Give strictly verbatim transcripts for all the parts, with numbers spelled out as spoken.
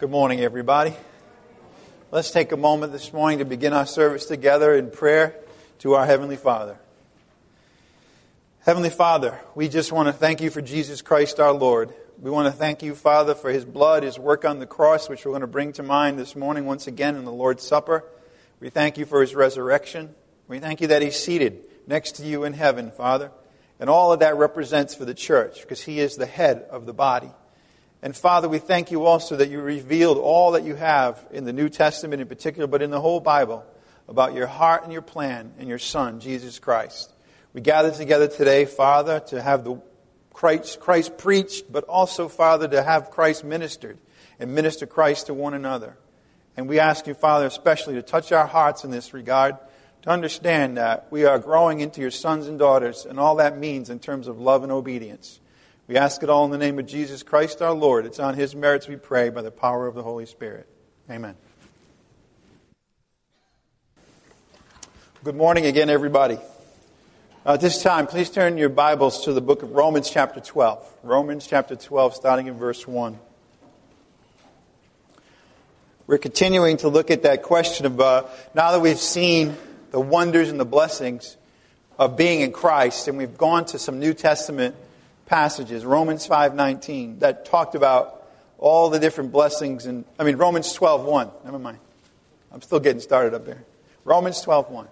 Good morning, everybody. Let's take a moment this morning to begin our service together in prayer to our Heavenly Father. Heavenly Father, we just want to thank you for Jesus Christ our Lord. We want to thank you, Father, for His blood, His work on the cross, which we're going to bring to mind this morning once again in the Lord's Supper. We thank you for His resurrection. We thank you that He's seated next to you in heaven, Father. And all of that represents for the church, because He is the head of the body. And Father, we thank you also that you revealed all that you have in the New Testament in particular, but in the whole Bible, about your heart and your plan and your Son, Jesus Christ. We gather together today, Father, to have the Christ, Christ preached, but also, Father, to have Christ ministered and minister Christ to one another. And we ask you, Father, especially to touch our hearts in this regard, to understand that we are growing into your sons and daughters and all that means in terms of love and obedience. We ask it all in the name of Jesus Christ our Lord. It's on His merits we pray by the power of the Holy Spirit. Amen. Good morning again, everybody. Uh, at this time, please turn your Bibles to the book of Romans chapter twelve. Romans chapter twelve, starting in verse one. We're continuing to look at that question of, uh, now that we've seen the wonders and the blessings of being in Christ, and we've gone to some New Testament passages, Romans five nineteen, that talked about all the different blessings. And I mean, Romans twelve one. Never mind. I'm still getting started up there. Romans twelve one.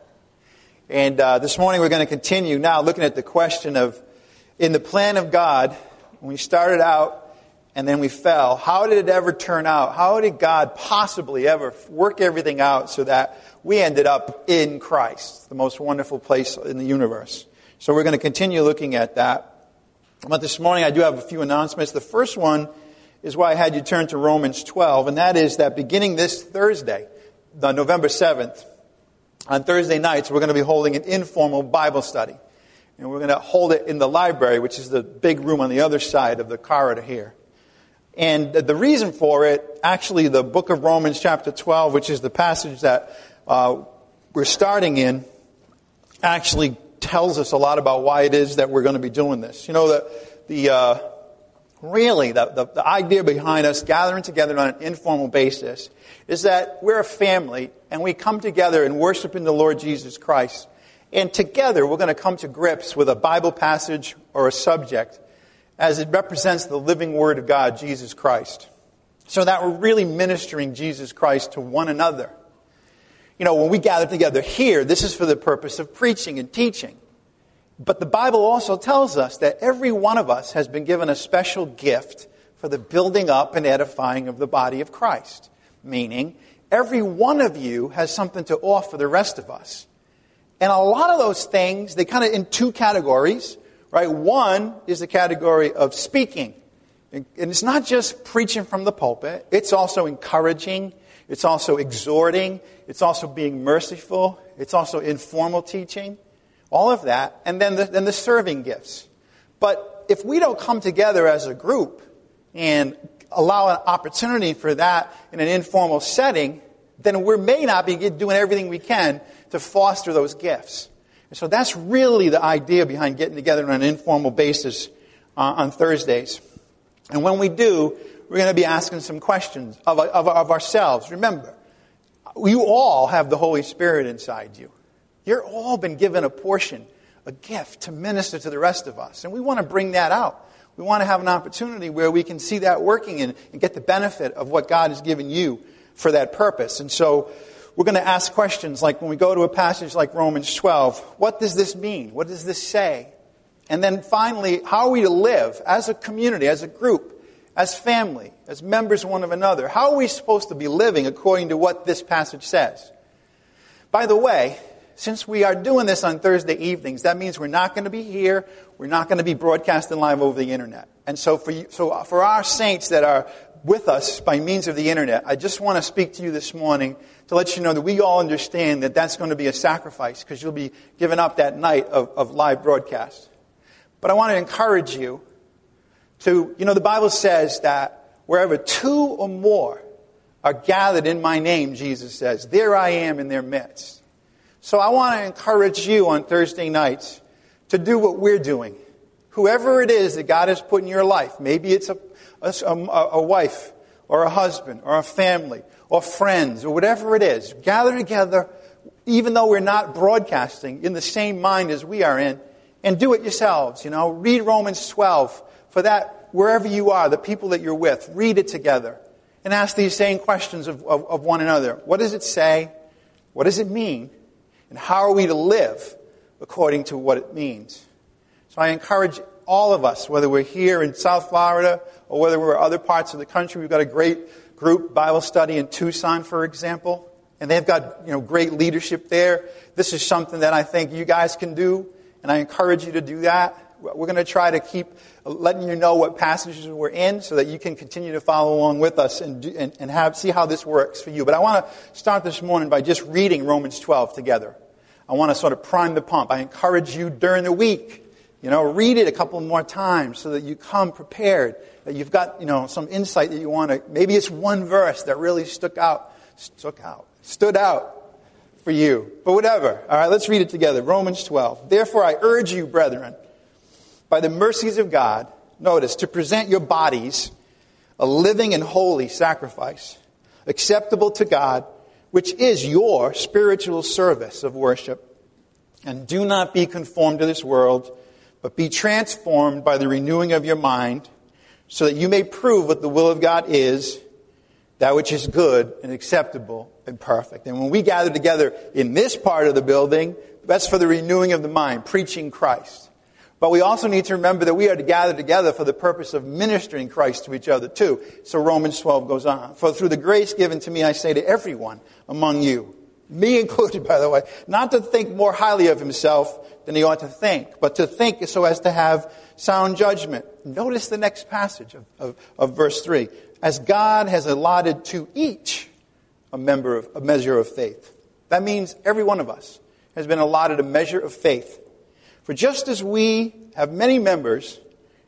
And uh, this morning we're going to continue now looking at the question of, in the plan of God, when we started out and then we fell, how did it ever turn out? How did God possibly ever work everything out so that we ended up in Christ, the most wonderful place in the universe? So we're going to continue looking at that. But this morning I do have a few announcements. The first one is why I had you turn to Romans twelve, and that is that beginning this Thursday, the November seventh, on Thursday nights, we're going to be holding an informal Bible study. And we're going to hold it in the library, which is the big room on the other side of the corridor here. And the reason for it, actually the book of Romans chapter twelve, which is the passage that uh, we're starting in, actually tells us a lot about why it is that we're going to be doing this. You know, the the uh, really the, the the idea behind us gathering together on an informal basis is that we're a family and we come together and worship in the Lord Jesus Christ. And together we're going to come to grips with a Bible passage or a subject as it represents the living Word of God, Jesus Christ. So that we're really ministering Jesus Christ to one another. You know, when we gather together here, this is for the purpose of preaching and teaching. But the Bible also tells us that every one of us has been given a special gift for the building up and edifying of the body of Christ. Meaning, every one of you has something to offer the rest of us. And a lot of those things, they kind of in two categories, right? One is the category of speaking. And it's not just preaching from the pulpit. It's also encouraging. It's also exhorting. It's also being merciful. It's also informal teaching. All of that. And then the, then the serving gifts. But if we don't come together as a group and allow an opportunity for that in an informal setting, then we may not be doing everything we can to foster those gifts. And so that's really the idea behind getting together on an informal basis uh, on Thursdays. And when we do, we're going to be asking some questions of, of, of ourselves. Remember, you all have the Holy Spirit inside you. You're all been given a portion, a gift to minister to the rest of us. And we want to bring that out. We want to have an opportunity where we can see that working and, and get the benefit of what God has given you for that purpose. And so we're going to ask questions like when we go to a passage like Romans twelve, what does this mean? What does this say? And then finally, how are we to live as a community, as a group, as family, as members one of another? How are we supposed to be living according to what this passage says? By the way, since we are doing this on Thursday evenings, that means we're not going to be here. We're not going to be broadcasting live over the internet. And so for you, so for our saints that are with us by means of the internet, I just want to speak to you this morning to let you know that we all understand that that's going to be a sacrifice because you'll be giving up that night of, of live broadcast. But I want to encourage you to, you know, the Bible says that wherever two or more are gathered in my name, Jesus says, there I am in their midst. So I want to encourage you on Thursday nights to do what we're doing. Whoever it is that God has put in your life, maybe it's a, a, a wife or a husband, or a family, or friends, or whatever it is. Gather together, even though we're not broadcasting, in the same mind as we are in, and do it yourselves. You know, read Romans twelve. For that, wherever you are, the people that you're with, read it together. And ask these same questions of, of, of one another. What does it say? What does it mean? And how are we to live according to what it means? So I encourage all of us, whether we're here in South Florida or whether we're other parts of the country. We've got a great group Bible study in Tucson, for example. And they've got, you know, great leadership there. This is something that I think you guys can do. And I encourage you to do that. We're going to try to keep letting you know what passages we're in so that you can continue to follow along with us and, do, and, and have see how this works for you. But I want to start this morning by just reading Romans twelve together. I want to sort of prime the pump. I encourage you during the week, you know, read it a couple more times so that you come prepared, that you've got, you know, some insight that you want to, maybe it's one verse that really stuck out, stuck out, stood out for you. But whatever. All right, let's read it together. Romans twelve. Therefore I urge you, brethren, by the mercies of God, notice, to present your bodies a living and holy sacrifice, acceptable to God, which is your spiritual service of worship. And do not be conformed to this world, but be transformed by the renewing of your mind, so that you may prove what the will of God is, that which is good and acceptable and perfect. And when we gather together in this part of the building, that's for the renewing of the mind, preaching Christ. But we also need to remember that we are to gather together for the purpose of ministering Christ to each other too. So Romans twelve goes on. For through the grace given to me, I say to everyone among you, me included, by the way, not to think more highly of himself than he ought to think, but to think so as to have sound judgment. Notice the next passage of, of, of verse three. As God has allotted to each a member of, a measure of faith. That means every one of us has been allotted a measure of faith. For just as we have many members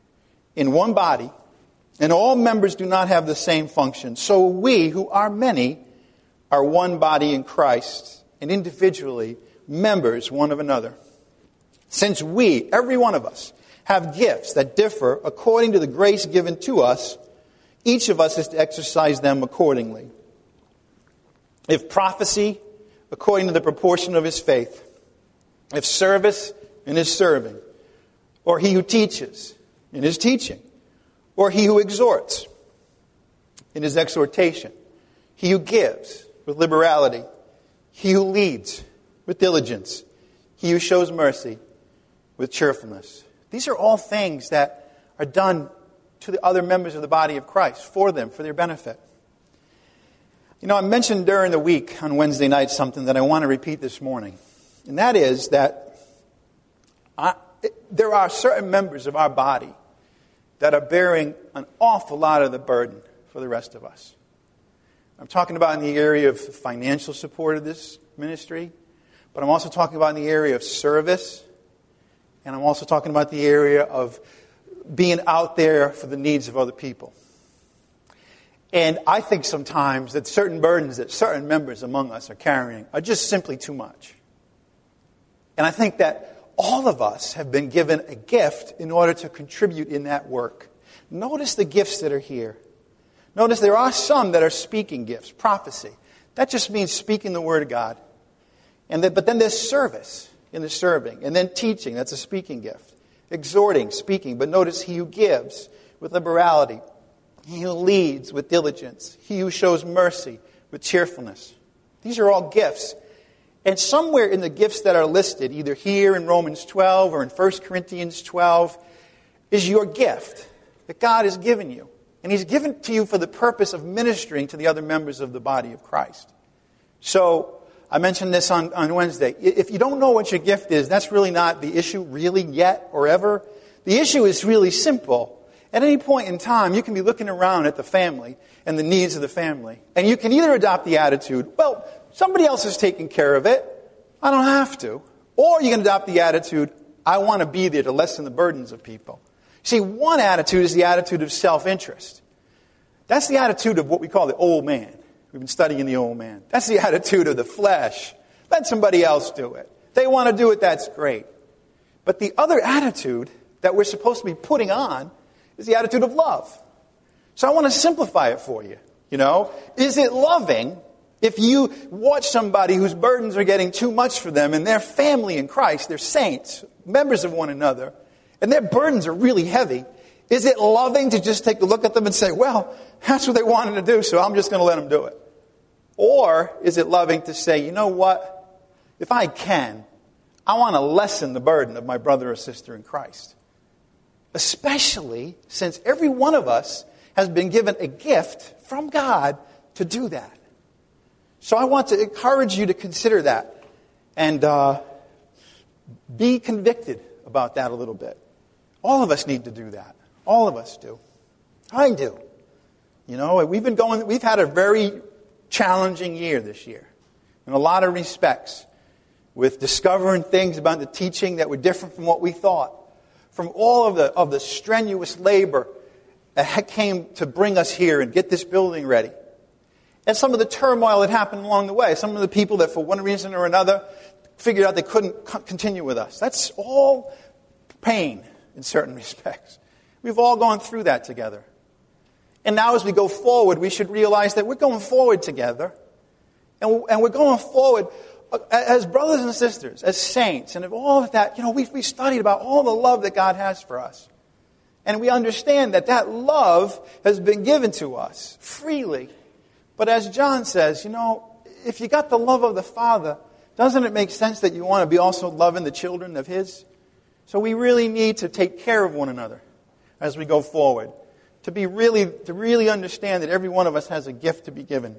in one body, and all members do not have the same function, so we, who are many, are one body in Christ, and individually members one of another. Since we, every one of us, have gifts that differ according to the grace given to us, each of us is to exercise them accordingly. If prophecy, according to the proportion of his faith. If service, in his serving, or he who teaches in his teaching, or he who exhorts in his exhortation, he who gives with liberality, he who leads with diligence, he who shows mercy with cheerfulness. These are all things that are done to the other members of the body of Christ, for them, for their benefit. You know, I mentioned during the week on Wednesday night something that I want to repeat this morning, and that is that I, it, there are certain members of our body that are bearing an awful lot of the burden for the rest of us. I'm talking about in the area of financial support of this ministry, but I'm also talking about in the area of service, and I'm also talking about the area of being out there for the needs of other people. And I think sometimes that certain burdens that certain members among us are carrying are just simply too much. And I think that all of us have been given a gift in order to contribute in that work. Notice the gifts that are here. Notice there are some that are speaking gifts, prophecy. That just means speaking the word of God. And that, but then there's service in the serving. And then teaching, that's a speaking gift. Exhorting, speaking. But notice he who gives with liberality. He who leads with diligence. He who shows mercy with cheerfulness. These are all gifts. And somewhere in the gifts that are listed, either here in Romans twelve or in First Corinthians twelve, is your gift that God has given you. And he's given it to you for the purpose of ministering to the other members of the body of Christ. So, I mentioned this on, on Wednesday. If you don't know what your gift is, that's really not the issue really yet or ever. The issue is really simple. At any point in time, you can be looking around at the family and the needs of the family. And you can either adopt the attitude, well, somebody else is taking care of it. I don't have to. Or you can adopt the attitude, I want to be there to lessen the burdens of people. See, one attitude is the attitude of self-interest. That's the attitude of what we call the old man. We've been studying the old man. That's the attitude of the flesh. Let somebody else do it. They want to do it, that's great. But the other attitude that we're supposed to be putting on is the attitude of love. So I want to simplify it for you. You know, is it loving if you watch somebody whose burdens are getting too much for them and they're family in Christ, they're saints, members of one another, and their burdens are really heavy? Is it loving to just take a look at them and say, well, that's what they wanted to do, so I'm just going to let them do it? Or is it loving to say, you know what? If I can, I want to lessen the burden of my brother or sister in Christ. Especially since every one of us has been given a gift from God to do that. So I want to encourage you to consider that and uh, be convicted about that a little bit. All of us need to do that. All of us do. I do. You know, we've been going, we've had a very challenging year this year in a lot of respects, with discovering things about the teaching that were different from what we thought, from all of the of the strenuous labor that came to bring us here and get this building ready, and some of the turmoil that happened along the way, some of the people that for one reason or another figured out they couldn't continue with us. That's all pain in certain respects. We've all gone through that together. And now as we go forward, we should realize that we're going forward together. And we're going forward as brothers and sisters, as saints. And of all of that, you know, we've, we've studied about all the love that God has for us. And we understand that that love has been given to us freely. But as John says, you know, if you got the love of the Father, doesn't it make sense that you want to be also loving the children of His? So we really need to take care of one another as we go forward. To be really, to really understand that every one of us has a gift to be given.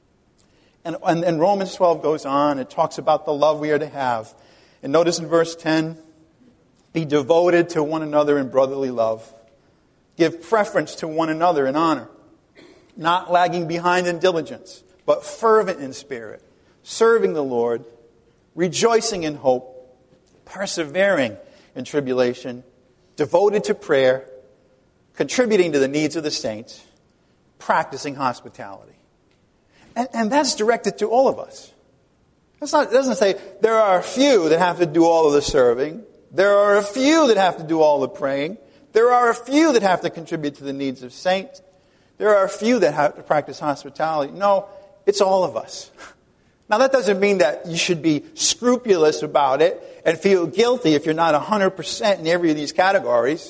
And, and, and Romans twelve goes on. It talks about the love we are to have. And notice in verse ten, be devoted to one another in brotherly love. Give preference to one another in honor. Not lagging behind in diligence, but fervent in spirit. Serving the Lord. Rejoicing in hope. Persevering in tribulation. Devoted to prayer. Contributing to the needs of the saints, practicing hospitality. And, and that's directed to all of us. That's not, it doesn't say there are a few that have to do all of the serving. There are a few that have to do all the praying. There are a few that have to contribute to the needs of saints. There are a few that have to practice hospitality. No, it's all of us. Now that doesn't mean that you should be scrupulous about it and feel guilty if you're not one hundred percent in every of these categories.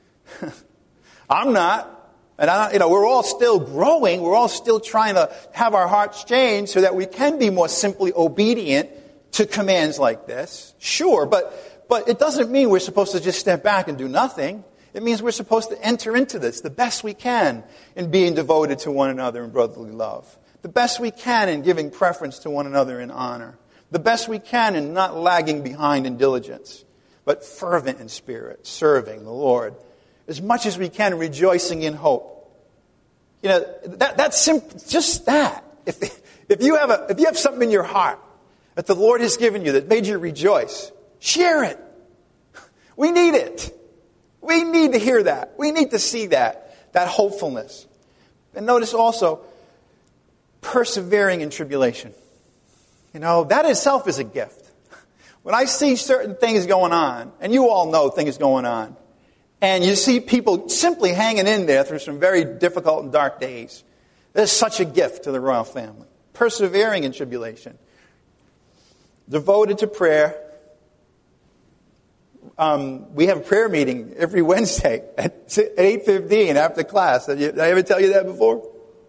I'm not. And I, you know, we're all still growing. We're all still trying to have our hearts changed so that we can be more simply obedient to commands like this. Sure, but, but it doesn't mean we're supposed to just step back and do nothing. It means we're supposed to enter into this the best we can in being devoted to one another in brotherly love. The best we can in giving preference to one another in honor. The best we can in not lagging behind in diligence, but fervent in spirit, serving the Lord. As much as we can, rejoicing in hope. You know, that, that's simple, just that. If, if you have a, if you have something in your heart that the Lord has given you that made you rejoice, share it. We need it. We need to hear that. We need to see that, that hopefulness. And notice also, persevering in tribulation. You know, that itself is a gift. When I see certain things going on, and you all know things going on, and you see people simply hanging in there through some very difficult and dark days. There's such a gift to the royal family. Persevering in tribulation. Devoted to prayer. Um, we have a prayer meeting every Wednesday at eight fifteen after class. Did, you, did I ever tell you that before?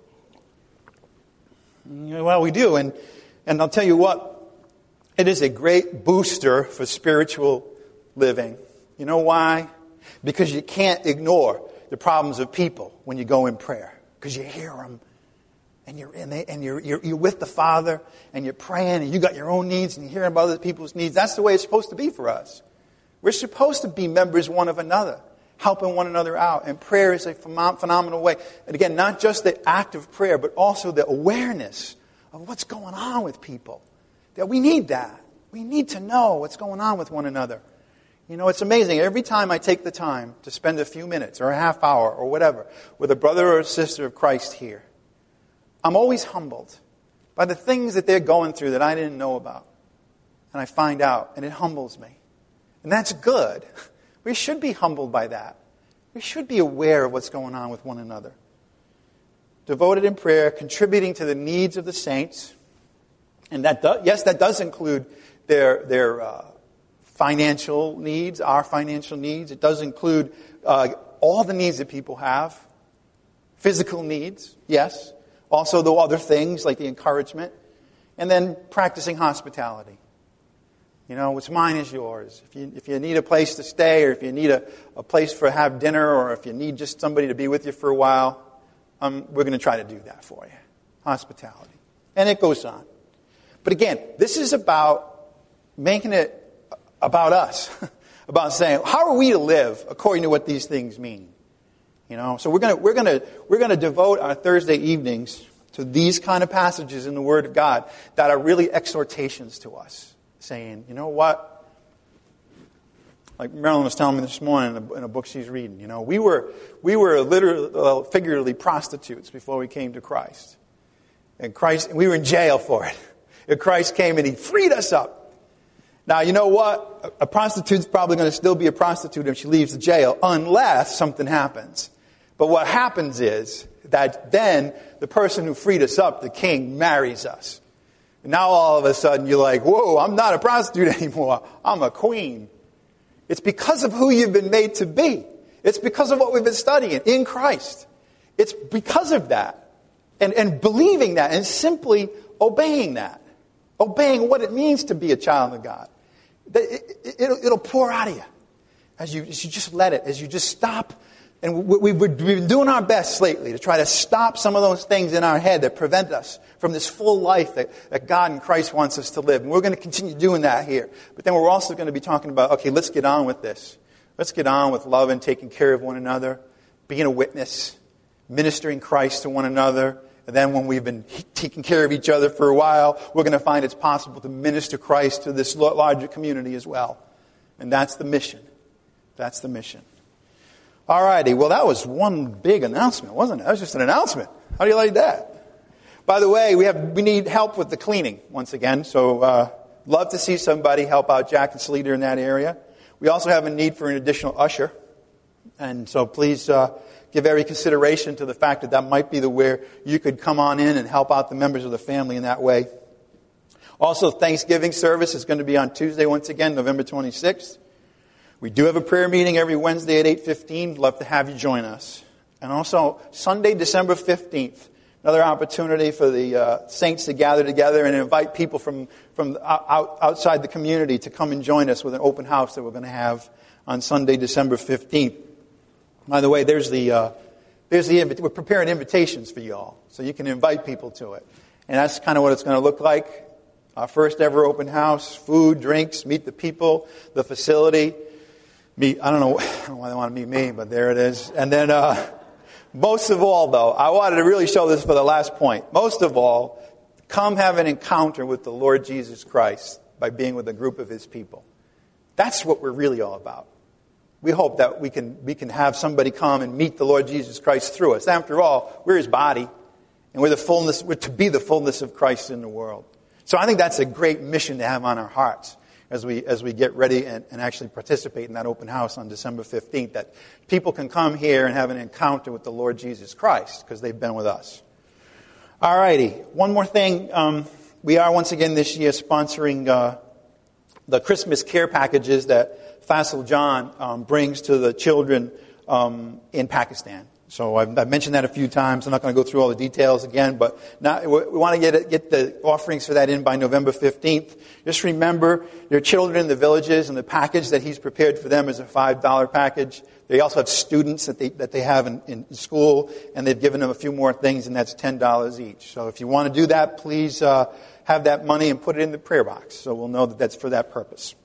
Well, we do. And, and I'll tell you what. It is a great booster for spiritual living. You know why? Because you can't ignore the problems of people when you go in prayer. Because you hear them. And you're in they, and you're, you're you're with the Father. And you're praying. And you got your own needs. And you're hearing about other people's needs. That's the way it's supposed to be for us. We're supposed to be members one of another. Helping one another out. And prayer is a phenomenal way. And again, not just the act of prayer. But also the awareness of what's going on with people. That we need that. We need to know what's going on with one another. You know, it's amazing. Every time I take the time to spend a few minutes or a half hour or whatever with a brother or a sister of Christ here, I'm always humbled by the things that they're going through that I didn't know about. And I find out, and it humbles me. And that's good. We should be humbled by that. We should be aware of what's going on with one another. devoted in prayer, contributing to the needs of the saints. And that do, yes, that does include their their uh, financial needs, our financial needs. It does include uh, all the needs that people have. Physical needs, yes. Also the other things like the encouragement. And then practicing hospitality. You know, what's mine is yours. If you if you need a place to stay, or if you need a, a place for have dinner, or if you need just somebody to be with you for a while, um, we're going to try to do that for you. Hospitality. And it goes on. But again, this is about making it about us. About saying, how are we to live according to what these things mean? You know, so we're going to we're going to we're going to devote our Thursday evenings to these kind of passages in the Word of God that are really exhortations to us, saying, you know what? Like Marilyn was telling me this morning in a, in a book she's reading. You know, we were we were literally, uh, figuratively prostitutes before we came to Christ, and Christ we were in jail for it. And Christ came and He freed us up. Now, you know what? A prostitute's probably going to still be a prostitute if she leaves the jail, unless something happens. But what happens is that then the person who freed us up, the king, marries us. And now all of a sudden you're like, whoa, I'm not a prostitute anymore. I'm a queen. It's because of who you've been made to be. It's because of what we've been studying in Christ. It's because of that. And, and believing that and simply obeying that. Obeying what it means to be a child of God. It, it, it'll, it'll pour out of you as you, as you just let it, as you just stop. And we, we've, we've been doing our best lately to try to stop some of those things in our head that prevent us from this full life that, that God and Christ wants us to live. And we're going to continue doing that here. But then we're also going to be talking about, okay, let's get on with this. Let's get on with loving, taking care of one another, being a witness, ministering Christ to one another. And then when we've been taking care of each other for a while, we're going to find it's possible to minister Christ to this larger community as well. And that's the mission. That's the mission. All righty. Well, that was one big announcement, wasn't it? That was just an announcement. How do you like that? By the way, we have we need help with the cleaning once again. So uh, love to see somebody help out Jack and Sleater in that area. We also have a need for an additional usher. And so please uh, give every consideration to the fact that that might be the where you could come on in and help out the members of the family in that way. Also, Thanksgiving service is going to be on Tuesday once again, November twenty-sixth. We do have a prayer meeting every Wednesday at eight fifteen. Love to have you join us. And also, Sunday, December fifteenth, another opportunity for the uh, saints to gather together and invite people from, from out, outside the community to come and join us with an open house that we're going to have on Sunday, December fifteenth. By the way, there's the uh, there's the we're preparing invitations for you all, so you can invite people to it, and that's kind of what it's going to look like. Our first ever open house: food, drinks, meet the people, the facility. Meet I don't know, I don't know why they want to meet me, but there it is. And then, uh, most of all, though, I wanted to really show this for the last point. Most of all, come have an encounter with the Lord Jesus Christ by being with a group of His people. That's what we're really all about. We hope that we can we can have somebody come and meet the Lord Jesus Christ through us. After all, we're His body, and we're the fullness. We're to be the fullness of Christ in the world. So I think that's a great mission to have on our hearts as we as we get ready and, and actually participate in that open house on December fifteenth. That people can come here and have an encounter with the Lord Jesus Christ because they've been with us. All righty, one more thing. Um, we are once again this year sponsoring uh, the Christmas care packages that Faisal John um, brings to the children um, in Pakistan. So I've, I've mentioned that a few times. I'm not going to go through all the details again, but now we want to get get the offerings for that in by November fifteenth. Just remember, your children in the villages and the package that he's prepared for them is a five dollar package. They also have students that they that they have in, in school, and they've given them a few more things, and that's ten dollars each. So if you want to do that, please uh, have that money and put it in the prayer box, so we'll know that that's for that purpose.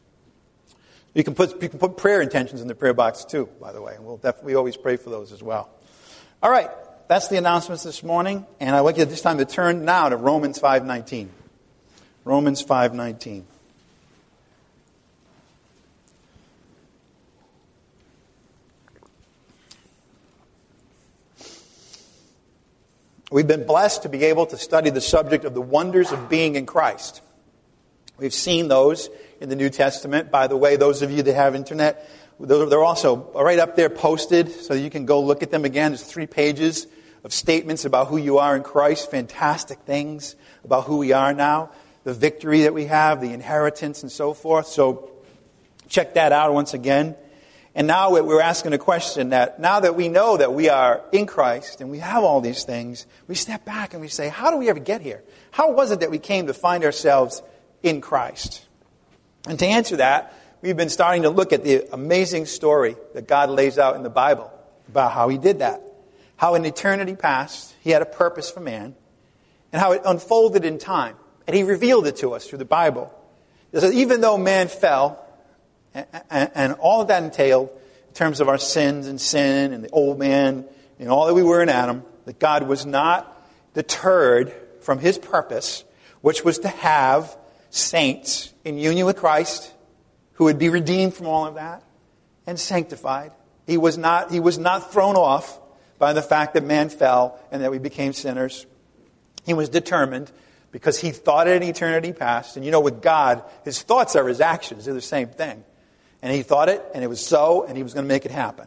You can put you can put prayer intentions in the prayer box too, by the way, and we'll definitely always pray for those as well. All right, that's the announcements this morning, and I'd like you at this time to turn now to Romans five nineteen. Romans five nineteen. We've been blessed to be able to study the subject of the wonders of being in Christ. We've seen those in the New Testament. By the way, those of you that have internet, they're also right up there posted, so you can go look at them again. There's three pages of of statements about who you are in Christ, fantastic things about who we are now, the victory that we have, the inheritance and so forth. So check that out once again. And now we're asking a question that now that we know that we are in Christ and we have all these things, we step back and we say, how do we ever get here? How was it that we came to find ourselves in Christ? And to answer that, we've been starting to look at the amazing story that God lays out in the Bible about how He did that. How in eternity past, He had a purpose for man, and how it unfolded in time. And He revealed it to us through the Bible. So even though man fell, and all of that entailed in terms of our sins and sin and the old man and all that we were in Adam, that God was not deterred from His purpose, which was to have saints in union with Christ who would be redeemed from all of that and sanctified. He was not, he was not thrown off by the fact that man fell and that we became sinners. He was determined because He thought it in eternity past. And you know, with God, His thoughts are His actions. They're the same thing. And He thought it, and it was so, and He was going to make it happen.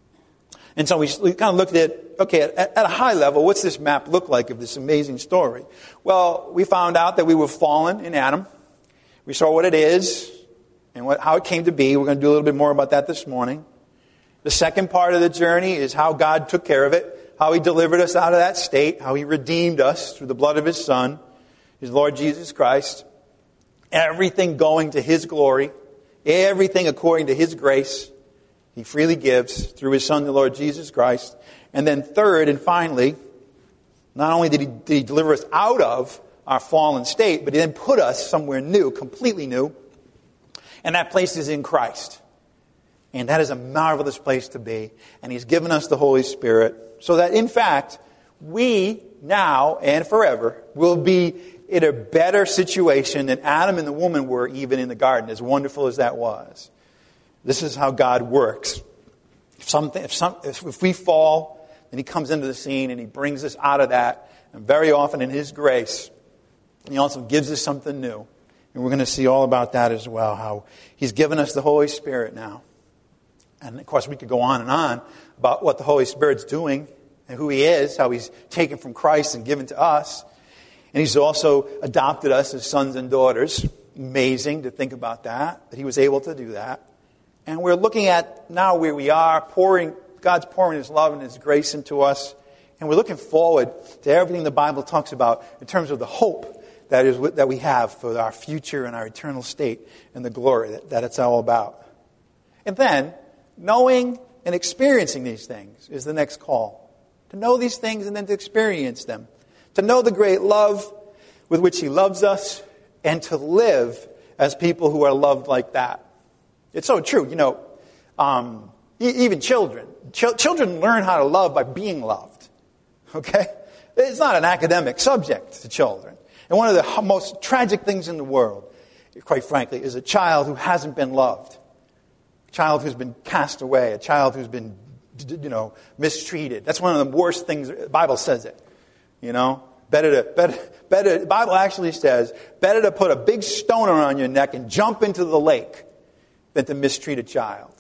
And so we, we kind of looked at, okay, at, at a high level, what's this map look like of this amazing story? Well, we found out that we were fallen in Adam. We saw what it is and what, how it came to be. We're going to do a little bit more about that this morning. The second part of the journey is how God took care of it, how He delivered us out of that state, how He redeemed us through the blood of His Son, His Lord Jesus Christ. Everything going to His glory. Everything according to His grace, He freely gives through His Son, the Lord Jesus Christ. And then third and finally, not only did He, did he deliver us out of our fallen state, but He then put us somewhere new, completely new. And that place is in Christ. And that is a marvelous place to be. And He's given us the Holy Spirit so that, in fact, we now and forever will be in a better situation than Adam and the woman were even in the garden, as wonderful as that was. This is how God works. If, something, if, some, if we fall, then He comes into the scene and He brings us out of that. And very often in His grace, He also gives us something new. And we're going to see all about that as well, how He's given us the Holy Spirit now. And of course we could go on and on about what the Holy Spirit's doing and who He is, how He's taken from Christ and given to us. And He's also adopted us as sons and daughters. Amazing to think about that, that He was able to do that. And we're looking at now where we are, pouring God's pouring His love and His grace into us. And we're looking forward to everything the Bible talks about in terms of the hope that is that we have for our future and our eternal state and the glory that, that it's all about. And then, knowing and experiencing these things is the next call. To know these things and then to experience them. To know the great love with which He loves us, and to live as people who are loved like that. It's so true. You know, um, e- even children. Ch- children learn how to love by being loved. Okay? It's not an academic subject to children. And one of the most tragic things in the world, quite frankly, is a child who hasn't been loved. A child who's been cast away. A child who's been, you know, mistreated. That's one of the worst things. The Bible says it. You know, better to, better, better, the Bible actually says, better to put a big stone around your neck and jump into the lake than to mistreat a child.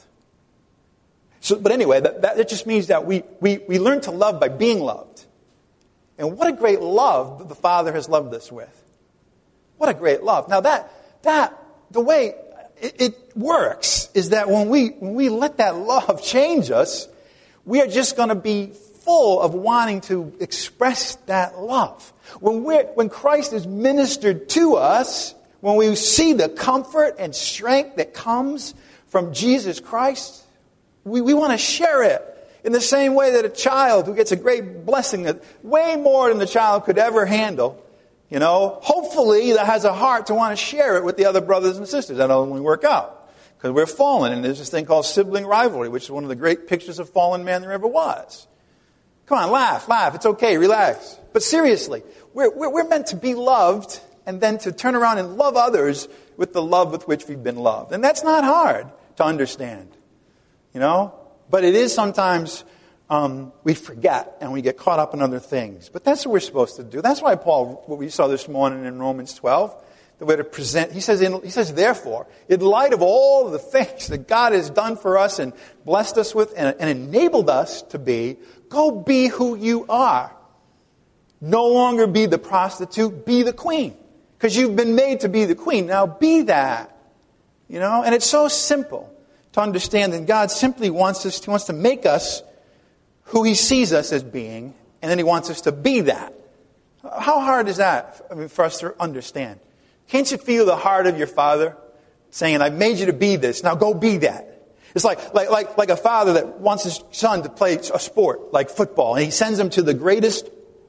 So, but anyway, that, that, that just means that we, we, we learn to love by being loved. And what a great love that the Father has loved us with. What a great love. Now that, that, the way it, it works is that when we, when we let that love change us, we are just going to be full of wanting to express that love. When we're, when Christ is ministered to us, when we see the comfort and strength that comes from Jesus Christ, we, we want to share it. In the same way that a child who gets a great blessing, that way more than the child could ever handle, you know, hopefully that has a heart to want to share it with the other brothers and sisters. That only work out. Because we're fallen, and there's this thing called sibling rivalry, which is one of the great pictures of fallen man there ever was. Come on, laugh, laugh. It's okay, relax. But seriously, we're, we're, we're meant to be loved and then to turn around and love others with the love with which we've been loved. And that's not hard to understand, you know. But it is sometimes um, we forget and we get caught up in other things. But that's what we're supposed to do. That's why Paul, what we saw this morning in Romans twelve, that we're to present. He says, in, he says, therefore, in light of all the things that God has done for us and blessed us with and, and enabled us to be, go be who you are. No longer be the prostitute, be the queen. Because you've been made to be the queen. Now be that. You know, and it's so simple to understand that God simply wants us, He wants to make us who He sees us as being, and then He wants us to be that. How hard is that, I mean, for us to understand? Can't you feel the heart of your Father saying, I've made you to be this, now go be that? It's like, like, like, like a father that wants his son to play a sport, like football, and he sends him to the greatest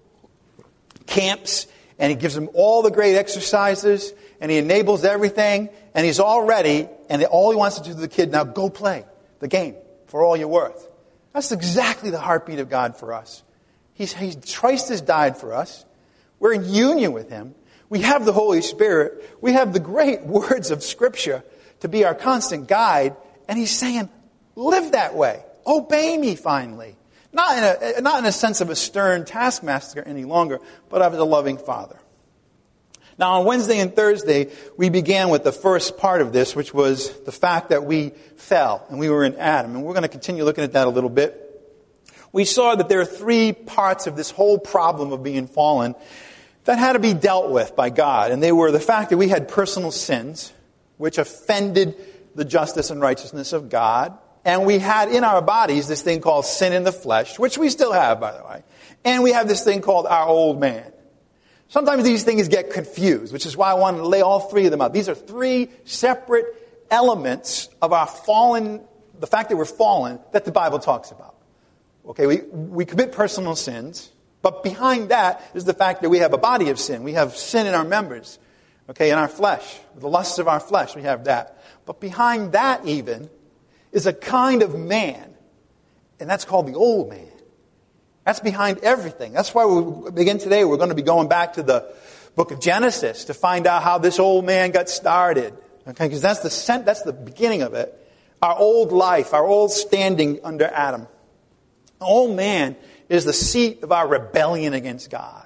camps, and he gives him all the great exercises, and he enables everything, and he's all ready, and all he wants to do to the kid, now go play the game for all you're worth. That's exactly the heartbeat of God for us. He's, he's, Christ has died for us. We're in union with Him. We have the Holy Spirit. We have the great words of Scripture to be our constant guide. And He's saying, live that way. Obey me finally. Not in a, not in a sense of a stern taskmaster any longer, but of a loving Father. Now on Wednesday and Thursday, we began with the first part of this, which was the fact that we fell and we were in Adam. And we're going to continue looking at that a little bit. We saw that there are three parts of this whole problem of being fallen that had to be dealt with by God. And they were the fact that we had personal sins, which offended the justice and righteousness of God. And we had in our bodies this thing called sin in the flesh, which we still have, by the way. And we have this thing called our old man. Sometimes these things get confused, which is why I want to lay all three of them out. These are three separate elements of our fallen, the fact that we're fallen, that the Bible talks about. Okay, we, we commit personal sins, but behind that is the fact that we have a body of sin. We have sin in our members, okay, in our flesh, the lusts of our flesh, we have that. But behind that even is a kind of man, and that's called the old man. That's behind everything. That's why we begin today. We're going to be going back to the book of Genesis to find out how this old man got started. Okay, because that's the that's the beginning of it. Our old life, our old standing under Adam. The old man is the seat of our rebellion against God.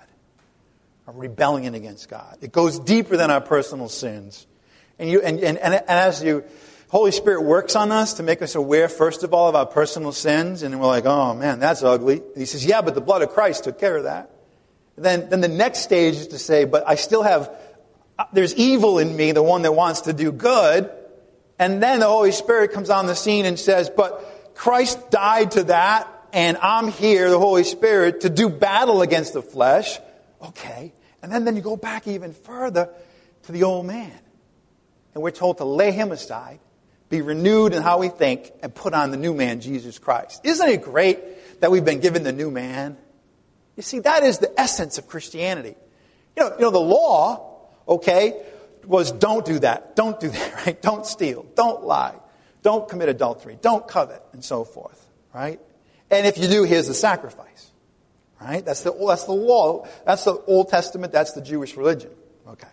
Our rebellion against God. It goes deeper than our personal sins. And you and, and, and as you Holy Spirit works on us to make us aware, first of all, of our personal sins, and we're like, oh man, that's ugly. And He says, yeah, but the blood of Christ took care of that. And then, then the next stage is to say, but I still have, there's evil in me, the one that wants to do good. And then the Holy Spirit comes on the scene and says, but Christ died to that, and I'm here, the Holy Spirit, to do battle against the flesh. Okay. And then, then you go back even further to the old man. And we're told to lay him aside, be renewed in how we think, and put on the new man, Jesus Christ. Isn't it great that we've been given the new man? You see, that is the essence of Christianity. You know, you know the law, okay, was don't do that, don't do that, right? Don't steal, don't lie, don't commit adultery, don't covet, and so forth, right? And if you do, here's the sacrifice, right? That's the, that's the law. That's the Old Testament. That's the Jewish religion. Okay.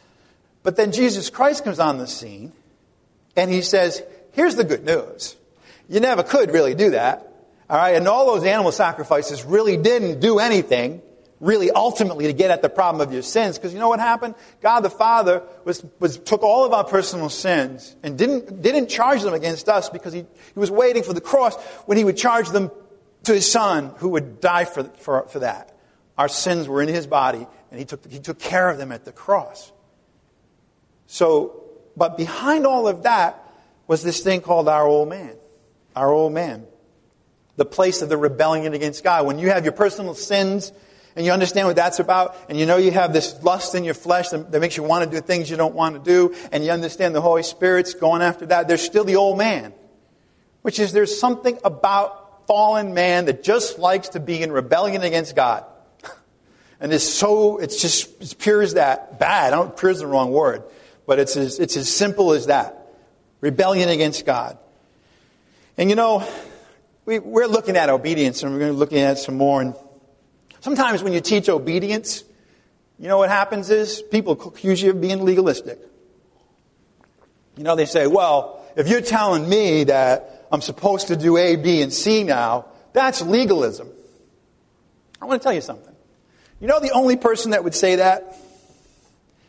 But then Jesus Christ comes on the scene, and He says, here's the good news. You never could really do that, all right? And all those animal sacrifices really didn't do anything, really ultimately, to get at the problem of your sins. Because you know what happened? God the Father was, was took all of our personal sins and didn't, didn't charge them against us because he, he was waiting for the cross when He would charge them to His Son, who would die for, for, for that. Our sins were in His body, and He took, he took care of them at the cross. So, but behind all of that was this thing called our old man. Our old man. The place of the rebellion against God. When you have your personal sins, and you understand what that's about, and you know you have this lust in your flesh that, that makes you want to do things you don't want to do, and you understand the Holy Spirit's going after that, there's still the old man. Which is there's something about fallen man that just likes to be in rebellion against God. And it's so, it's just as pure as that. Bad, I don't, pure is the wrong word. But it's as, it's as simple as that. Rebellion against God. And you know, we, we're looking at obedience, and we're going to be looking at some more. And sometimes when you teach obedience, you know what happens is people accuse you of being legalistic. You know, they say, well, if you're telling me that I'm supposed to do A, B, and C now, that's legalism. I want to tell you something. You know the only person that would say that?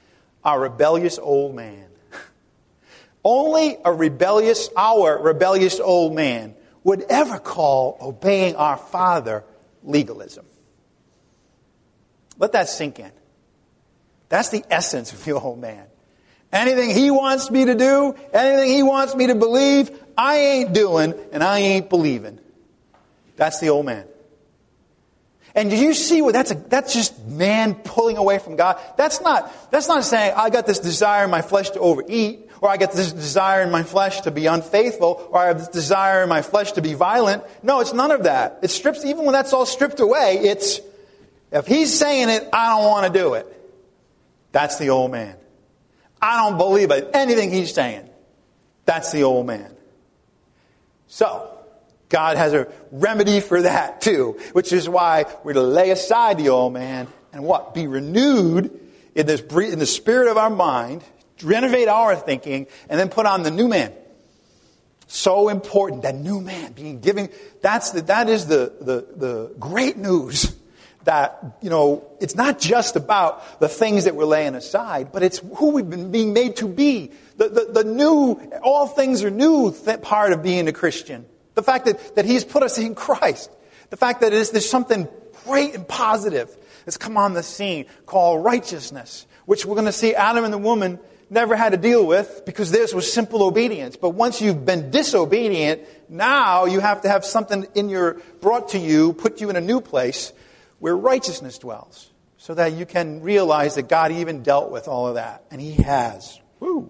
our rebellious old man. Only a rebellious, our rebellious old man would ever call obeying our Father legalism. Let that sink in. That's the essence of the old man. Anything he wants me to do, anything he wants me to believe, I ain't doing and I ain't believing. That's the old man. And do you see what that's a, that's just man pulling away from God? That's not, that's not saying I got this desire in my flesh to overeat, or I got this desire in my flesh to be unfaithful, or I have this desire in my flesh to be violent. No, it's none of that. It strips, even when that's all stripped away, it's, if he's saying it, I don't want to do it. That's the old man. I don't believe it. Anything he's saying. That's the old man. So, God has a remedy for that too, which is why we're to lay aside the old man and what? Be renewed in this in the spirit of our mind, renovate our thinking, and then put on the new man. So important, that new man being given. That's the, that is the, the the great news. That, you know, it's not just about the things that we're laying aside, but it's who we've been being made to be. The the, the new, all things are new th- part of being a Christian. The fact that, that He's put us in Christ. The fact that it is, there's something great and positive that's come on the scene called righteousness, which we're going to see Adam and the woman never had to deal with because theirs was simple obedience. But once you've been disobedient, now you have to have something in your, brought to you, put you in a new place where righteousness dwells. So that you can realize that God even dealt with all of that. And He has. Woo!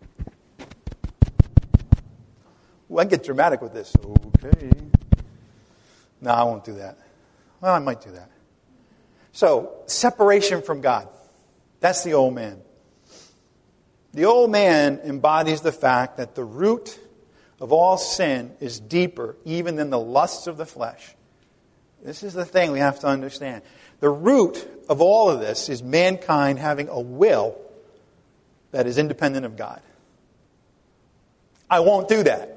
Ooh, I can get dramatic with this. Okay. No, I won't do that. Well, I might do that. So, separation from God. That's the old man. The old man embodies the fact that the root of all sin is deeper even than the lusts of the flesh. This is the thing we have to understand. The root of all of this is mankind having a will that is independent of God. I won't do that.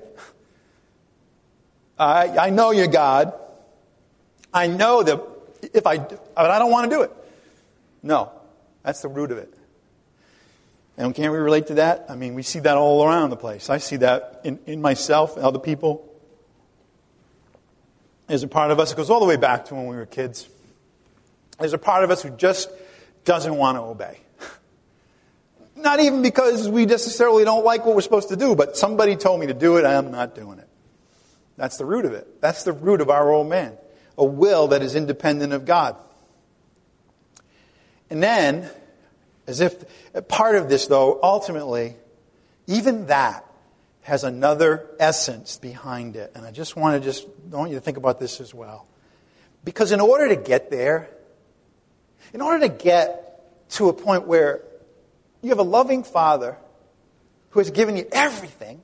I, I know you're God. I know that if I, but I don't want to do it. No, that's the root of it. And can't we relate to that? I mean, we see that all around the place. I see that in, in myself and other people. There's a part of us, it goes all the way back to when we were kids. There's a part of us who just doesn't want to obey. Not even because we necessarily don't like what we're supposed to do, but somebody told me to do it, I'm not doing it. That's the root of it. That's the root of our old man. A will that is independent of God. And then, as if part of this, though, ultimately, even that has another essence behind it. And I just want to just, I want you to think about this as well. Because in order to get there, in order to get to a point where you have a loving Father who has given you everything,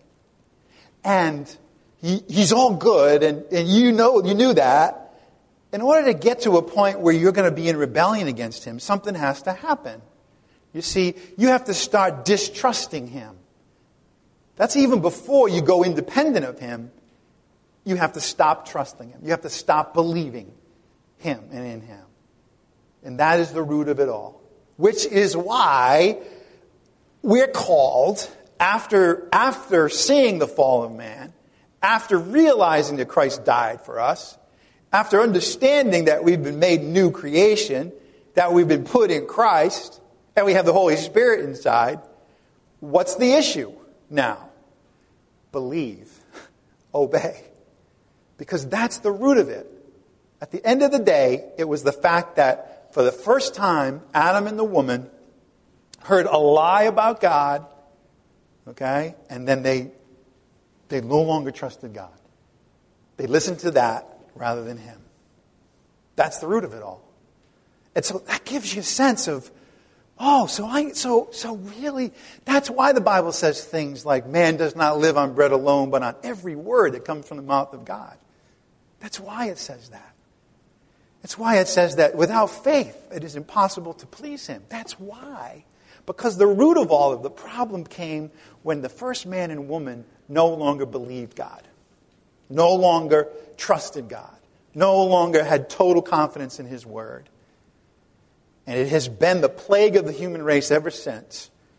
and he, He's all good, and, and you know, you knew that. In order to get to a point where you're going to be in rebellion against Him, something has to happen. You see, you have to start distrusting Him. That's even before you go independent of Him. You have to stop trusting Him. You have to stop believing Him and in Him. And that is the root of it all. Which is why we're called, after, after seeing the fall of man, after realizing that Christ died for us, after understanding that we've been made new creation, that we've been put in Christ, and we have the Holy Spirit inside, what's the issue now? Believe. Obey. Because that's the root of it. At the end of the day, it was the fact that for the first time, Adam and the woman heard a lie about God, okay, and then they they no longer trusted God. They listened to that rather than Him. That's the root of it all. And so that gives you a sense of, oh, so I so so really, that's why the Bible says things like, man does not live on bread alone, but on every word that comes from the mouth of God. That's why it says that. That's why it says that without faith, it is impossible to please Him. That's why. Because the root of all of the problem came when the first man and woman no longer believed God. No longer trusted God. No longer had total confidence in His Word. And it has been the plague of the human race ever since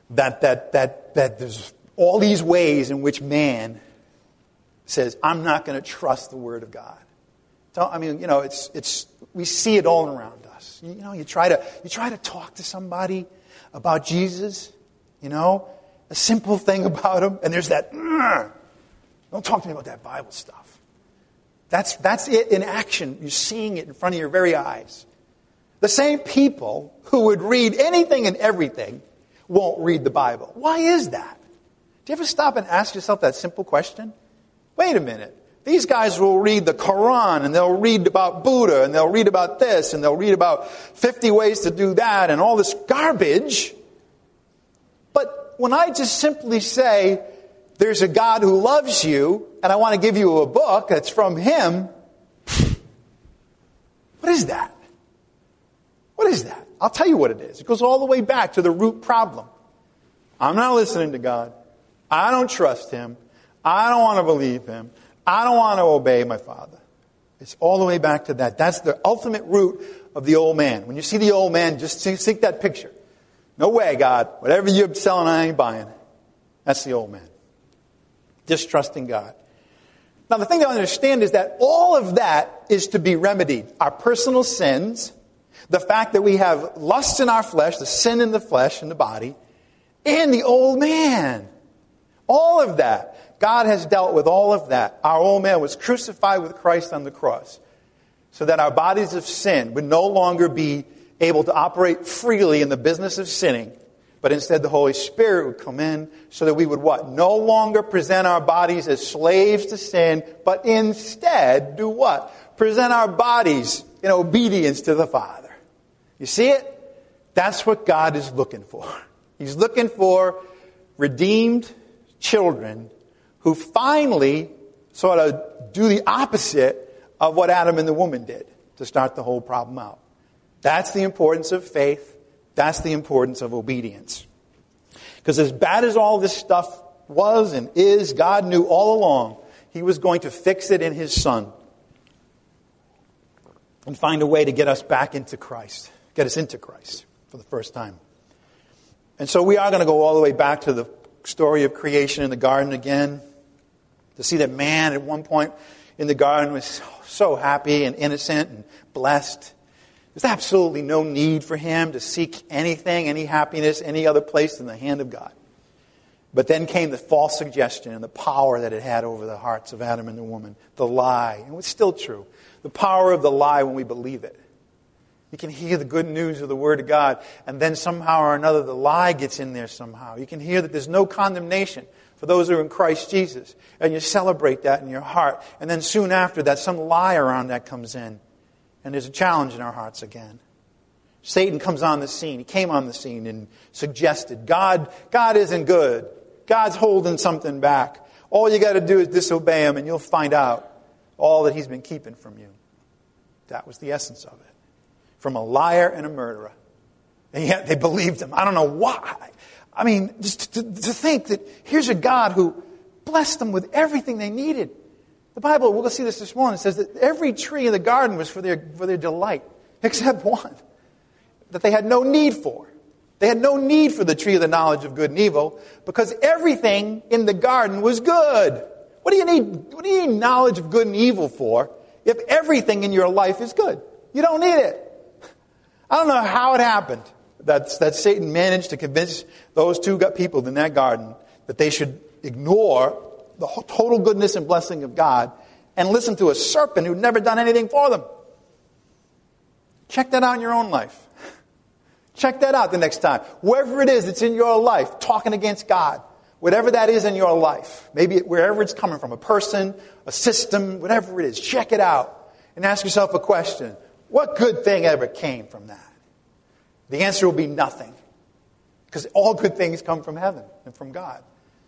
That, that, that, that there's all these ways in which man says, I'm not going to trust the Word of God. So, I mean, you know, it's, it's, we see it all around us. You know, you try to, you try to talk to somebody about Jesus, you know, a simple thing about him, and there's that, don't talk to me about that Bible stuff. That's, that's it in action. You're seeing it in front of your very eyes. The same people who would read anything and everything won't read the Bible. Why is that? Do you ever stop and ask yourself that simple question? Wait a minute. These guys will read the Quran, and they'll read about Buddha, and they'll read about this, and they'll read about fifty ways to do that, and all this garbage. But when I just simply say, there's a God who loves you, and I want to give you a book that's from Him, what is that? What is that? I'll tell you what it is. It goes all the way back to the root problem. I'm not listening to God. I don't trust Him. I don't want to believe Him. I don't want to obey my Father. It's all the way back to that. That's the ultimate root of the old man. When you see the old man, just think that picture. No way, God. Whatever you're selling, I ain't buying. That's the old man. Distrusting God. Now, the thing to understand is that all of that is to be remedied. Our personal sins, the fact that we have lust in our flesh, the sin in the flesh, in the body, and the old man. All of that. God has dealt with all of that. Our old man was crucified with Christ on the cross so that our bodies of sin would no longer be able to operate freely in the business of sinning, but instead the Holy Spirit would come in so that we would what? No longer present our bodies as slaves to sin, but instead do what? Present our bodies in obedience to the Father. You see it? That's what God is looking for. He's looking for redeemed children who finally sort of do the opposite of what Adam and the woman did to start the whole problem out. That's the importance of faith. That's the importance of obedience. Because as bad as all this stuff was and is, God knew all along He was going to fix it in His Son and find a way to get us back into Christ, get us into Christ for the first time. And so we are going to go all the way back to the story of creation in the garden again, to see that man at one point in the garden was so happy and innocent and blessed. There's absolutely no need for him to seek anything, any happiness, any other place than the hand of God. But then came the false suggestion and the power that it had over the hearts of Adam and the woman. The lie. And it's still true. The power of the lie when we believe it. You can hear the good news of the Word of God, and then somehow or another the lie gets in there somehow. You can hear that there's no condemnation for those who are in Christ Jesus. And you celebrate that in your heart. And then soon after that, some lie around that comes in. And there's a challenge in our hearts again. Satan comes on the scene. He came on the scene and suggested, God, God isn't good. God's holding something back. All you got to do is disobey Him and you'll find out all that He's been keeping from you. That was the essence of it. From a liar and a murderer. And yet they believed him. I don't know why. I mean, just to, to think that here's a God who blessed them with everything they needed. The Bible, we'll see this this morning, says that every tree in the garden was for their, for their delight, except one that they had no need for. They had no need for the tree of the knowledge of good and evil because everything in the garden was good. What do you need, what do you need knowledge of good and evil for if everything in your life is good? You don't need it. I don't know how it happened that, that Satan managed to convince those two people in that garden that they should ignore the total goodness and blessing of God and listen to a serpent who'd never done anything for them. Check that out in your own life. Check that out the next time. Whoever it is that's in your life talking against God, whatever that is in your life, maybe wherever it's coming from, a person, a system, whatever it is, check it out and ask yourself a question. What good thing ever came from that? The answer will be nothing. Because all good things come from heaven and from God.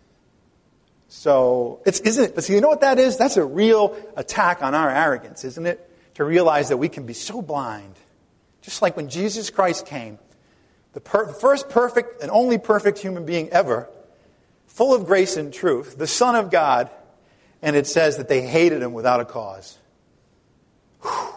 So, it's, isn't it? But see, you know what that is? That's a real attack on our arrogance, isn't it? To realize that we can be so blind. Just like when Jesus Christ came, the per- first perfect and only perfect human being ever, full of grace and truth, the Son of God, and it says that they hated Him without a cause. Whew.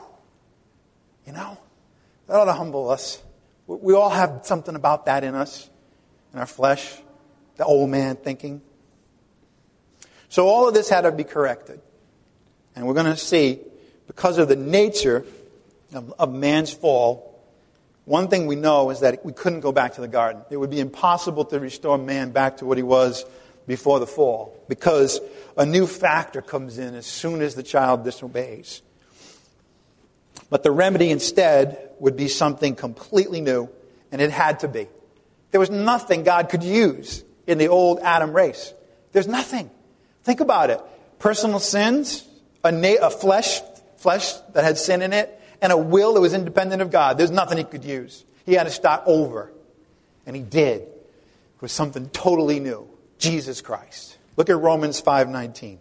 You know, that ought to humble us. We all have something about that in us. in our flesh, the old man thinking. So all of this had to be corrected. And we're going to see, because of the nature of, of man's fall, one thing we know is that we couldn't go back to the garden. It would be impossible to restore man back to what he was before the fall, because a new factor comes in as soon as the child disobeys. But the remedy instead would be something completely new, and it had to be. There was nothing God could use in the old Adam race. There's nothing. Think about it. Personal sins, a, na- a flesh, flesh that had sin in it, and a will that was independent of God. There's nothing he could use. He had to start over. And he did. It was something totally new. Jesus Christ. Look at Romans five nineteen.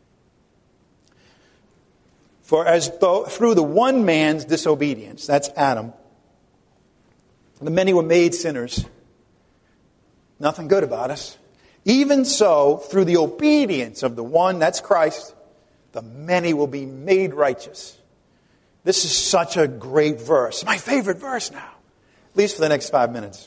For as though through the one man's disobedience, that's Adam, the many were made sinners. Nothing good about us. Even so, through the obedience of the one, that's Christ, the many will be made righteous. This is such a great verse. My favorite verse now. At least for the next five minutes.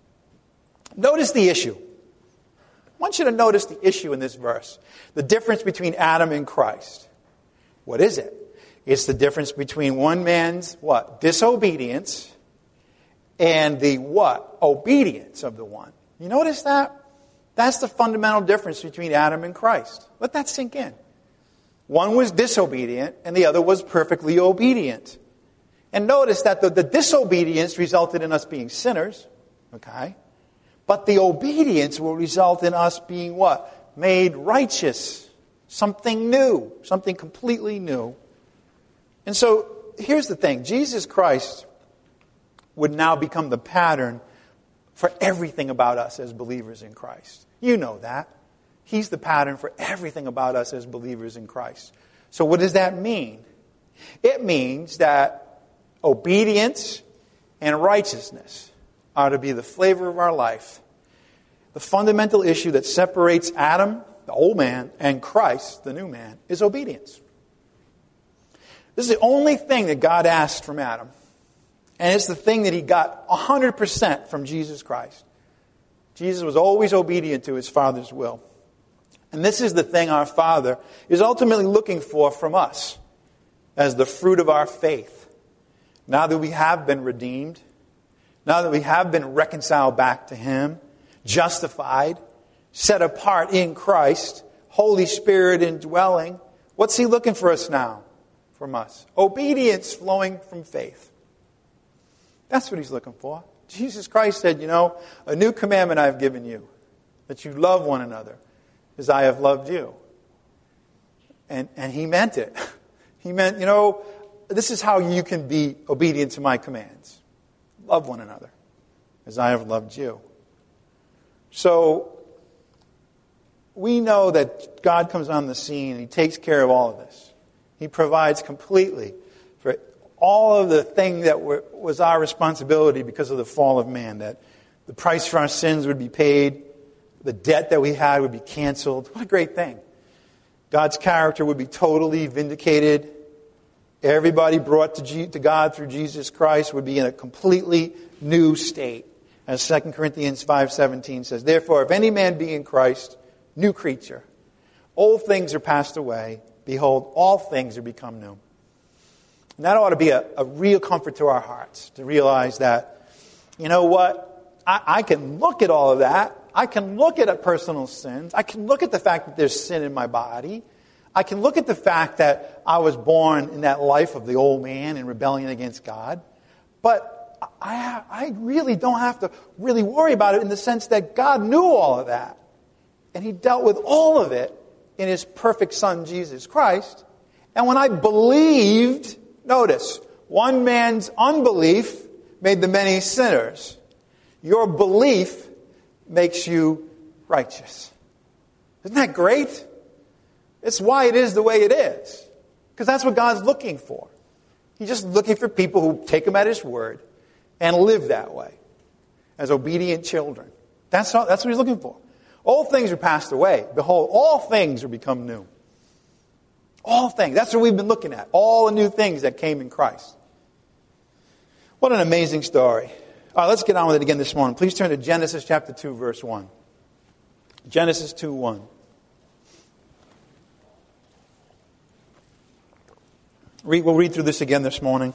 Notice the issue. I want you to notice the issue in this verse. The difference between Adam and Christ. What is it? It's the difference between one man's, what? Disobedience and the what? Obedience of the one. You notice that? That's the fundamental difference between Adam and Christ. Let that sink in. One was disobedient and the other was perfectly obedient. And notice that the, the disobedience resulted in us being sinners. Okay? But the obedience will result in us being what? Made righteous. Something new. Something completely new. And so, here's the thing. Jesus Christ would now become the pattern for everything about us as believers in Christ. You know that. He's the pattern for everything about us as believers in Christ. So what does that mean? It means that obedience and righteousness are to be the flavor of our life. The fundamental issue that separates Adam, the old man, and Christ, the new man, is obedience. This is the only thing that God asked from Adam. And it's the thing that he got one hundred percent from Jesus Christ. Jesus was always obedient to his Father's will. And this is the thing our Father is ultimately looking for from us as the fruit of our faith. Now that we have been redeemed, now that we have been reconciled back to him, justified, set apart in Christ, Holy Spirit indwelling, what's he looking for us now? From us. Obedience flowing from faith. That's what he's looking for. Jesus Christ said, you know, a new commandment I have given you, that you love one another as I have loved you. And, and he meant it. He meant, you know, this is how you can be obedient to my commands. Love one another as I have loved you. So, we know that God comes on the scene and he takes care of all of this. He provides completely for all of the thing that were, was our responsibility because of the fall of man. That the price for our sins would be paid. The debt that we had would be canceled. What a great thing. God's character would be totally vindicated. Everybody brought to, G, to God through Jesus Christ would be in a completely new state. As Second Corinthians five seventeen says, therefore, if any man be in Christ, new creature. Old things are passed away. Behold, all things are become new. And that ought to be a, a real comfort to our hearts, to realize that, you know what, I, I can look at all of that. I can look at a personal sins. I can look at the fact that there's sin in my body. I can look at the fact that I was born in that life of the old man in rebellion against God. But I, I really don't have to really worry about it in the sense that God knew all of that. And he dealt with all of it in his perfect Son, Jesus Christ. And when I believed, notice, one man's unbelief made the many sinners. Your belief makes you righteous. Isn't that great? It's why it is the way it is. Because that's what God's looking for. He's just looking for people who take him at his word and live that way as obedient children. That's, all, that's what he's looking for. All things are passed away. Behold, all things are become new. All things. That's what we've been looking at. All the new things that came in Christ. What an amazing story. All right, let's get on with it again this morning. Please turn to Genesis chapter two, verse one. Genesis two, one. Read, we'll read through this again this morning.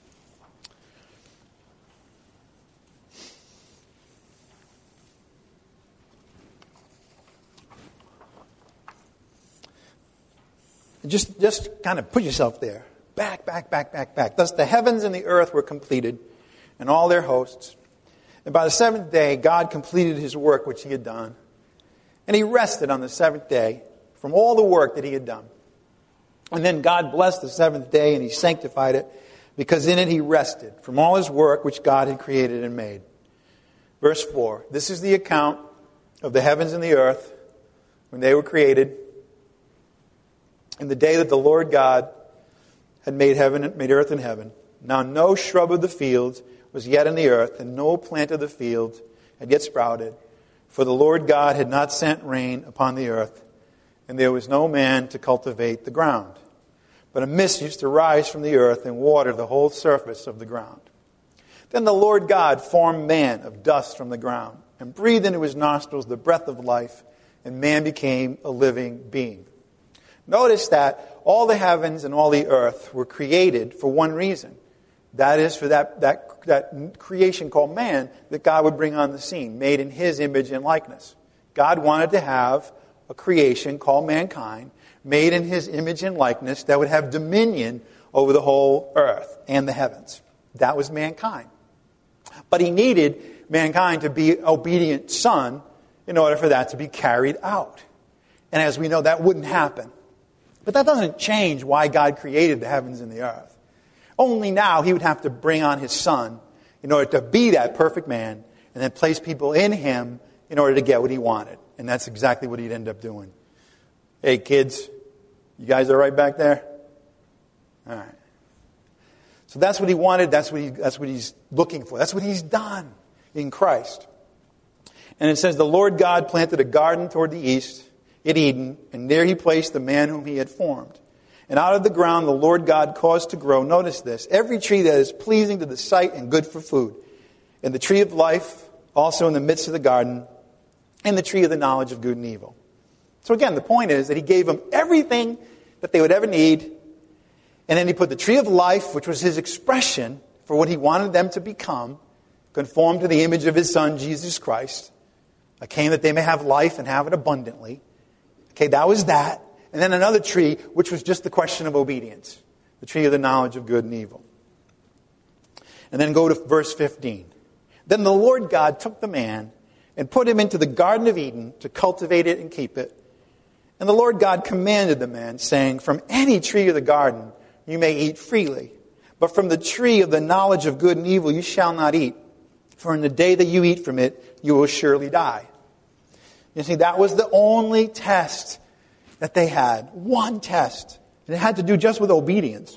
Just, just kind of put yourself there. Back, back, back, back, back. Thus the heavens and the earth were completed, and all their hosts. And by the seventh day, God completed his work which he had done. And he rested on the seventh day from all the work that he had done. And then God blessed the seventh day, and he sanctified it, because in it he rested from all his work which God had created and made. Verse four. This is the account of the heavens and the earth when they were created, in the day that the Lord God had made heaven, made earth and heaven. Now no shrub of the field was yet in the earth, and no plant of the field had yet sprouted. For the Lord God had not sent rain upon the earth, and there was no man to cultivate the ground. But a mist used to rise from the earth and water the whole surface of the ground. Then the Lord God formed man of dust from the ground, and breathed into his nostrils the breath of life, and man became a living being. Notice that all the heavens and all the earth were created for one reason. That is for that, that, that creation called man that God would bring on the scene, made in his image and likeness. God wanted to have a creation called mankind, made in his image and likeness, that would have dominion over the whole earth and the heavens. That was mankind. But he needed mankind to be an obedient son in order for that to be carried out. And as we know, that wouldn't happen. But that doesn't change why God created the heavens and the earth. Only now he would have to bring on his son in order to be that perfect man, and then place people in him in order to get what he wanted. And that's exactly what he'd end up doing. Hey kids, you guys all right back there? All right. So that's what he wanted. That's what he, that's what he's looking for. That's what he's done in Christ. And it says, the Lord God planted a garden toward the east at Eden, and there he placed the man whom he had formed. And out of the ground the Lord God caused to grow, notice this, every tree that is pleasing to the sight and good for food, and the tree of life also in the midst of the garden, and the tree of the knowledge of good and evil. So again, the point is that he gave them everything that they would ever need, and then he put the tree of life, which was his expression for what he wanted them to become, conformed to the image of his son, Jesus Christ. I came that they may have life and have it abundantly. Okay, that was that. And then another tree, which was just the question of obedience. The tree of the knowledge of good and evil. And then go to verse fifteen. Then the Lord God took the man and put him into the Garden of Eden to cultivate it and keep it. And the Lord God commanded the man, saying, from any tree of the garden you may eat freely, but from the tree of the knowledge of good and evil you shall not eat. For in the day that you eat from it, you will surely die. You see, that was the only test that they had. One test. And it had to do just with obedience.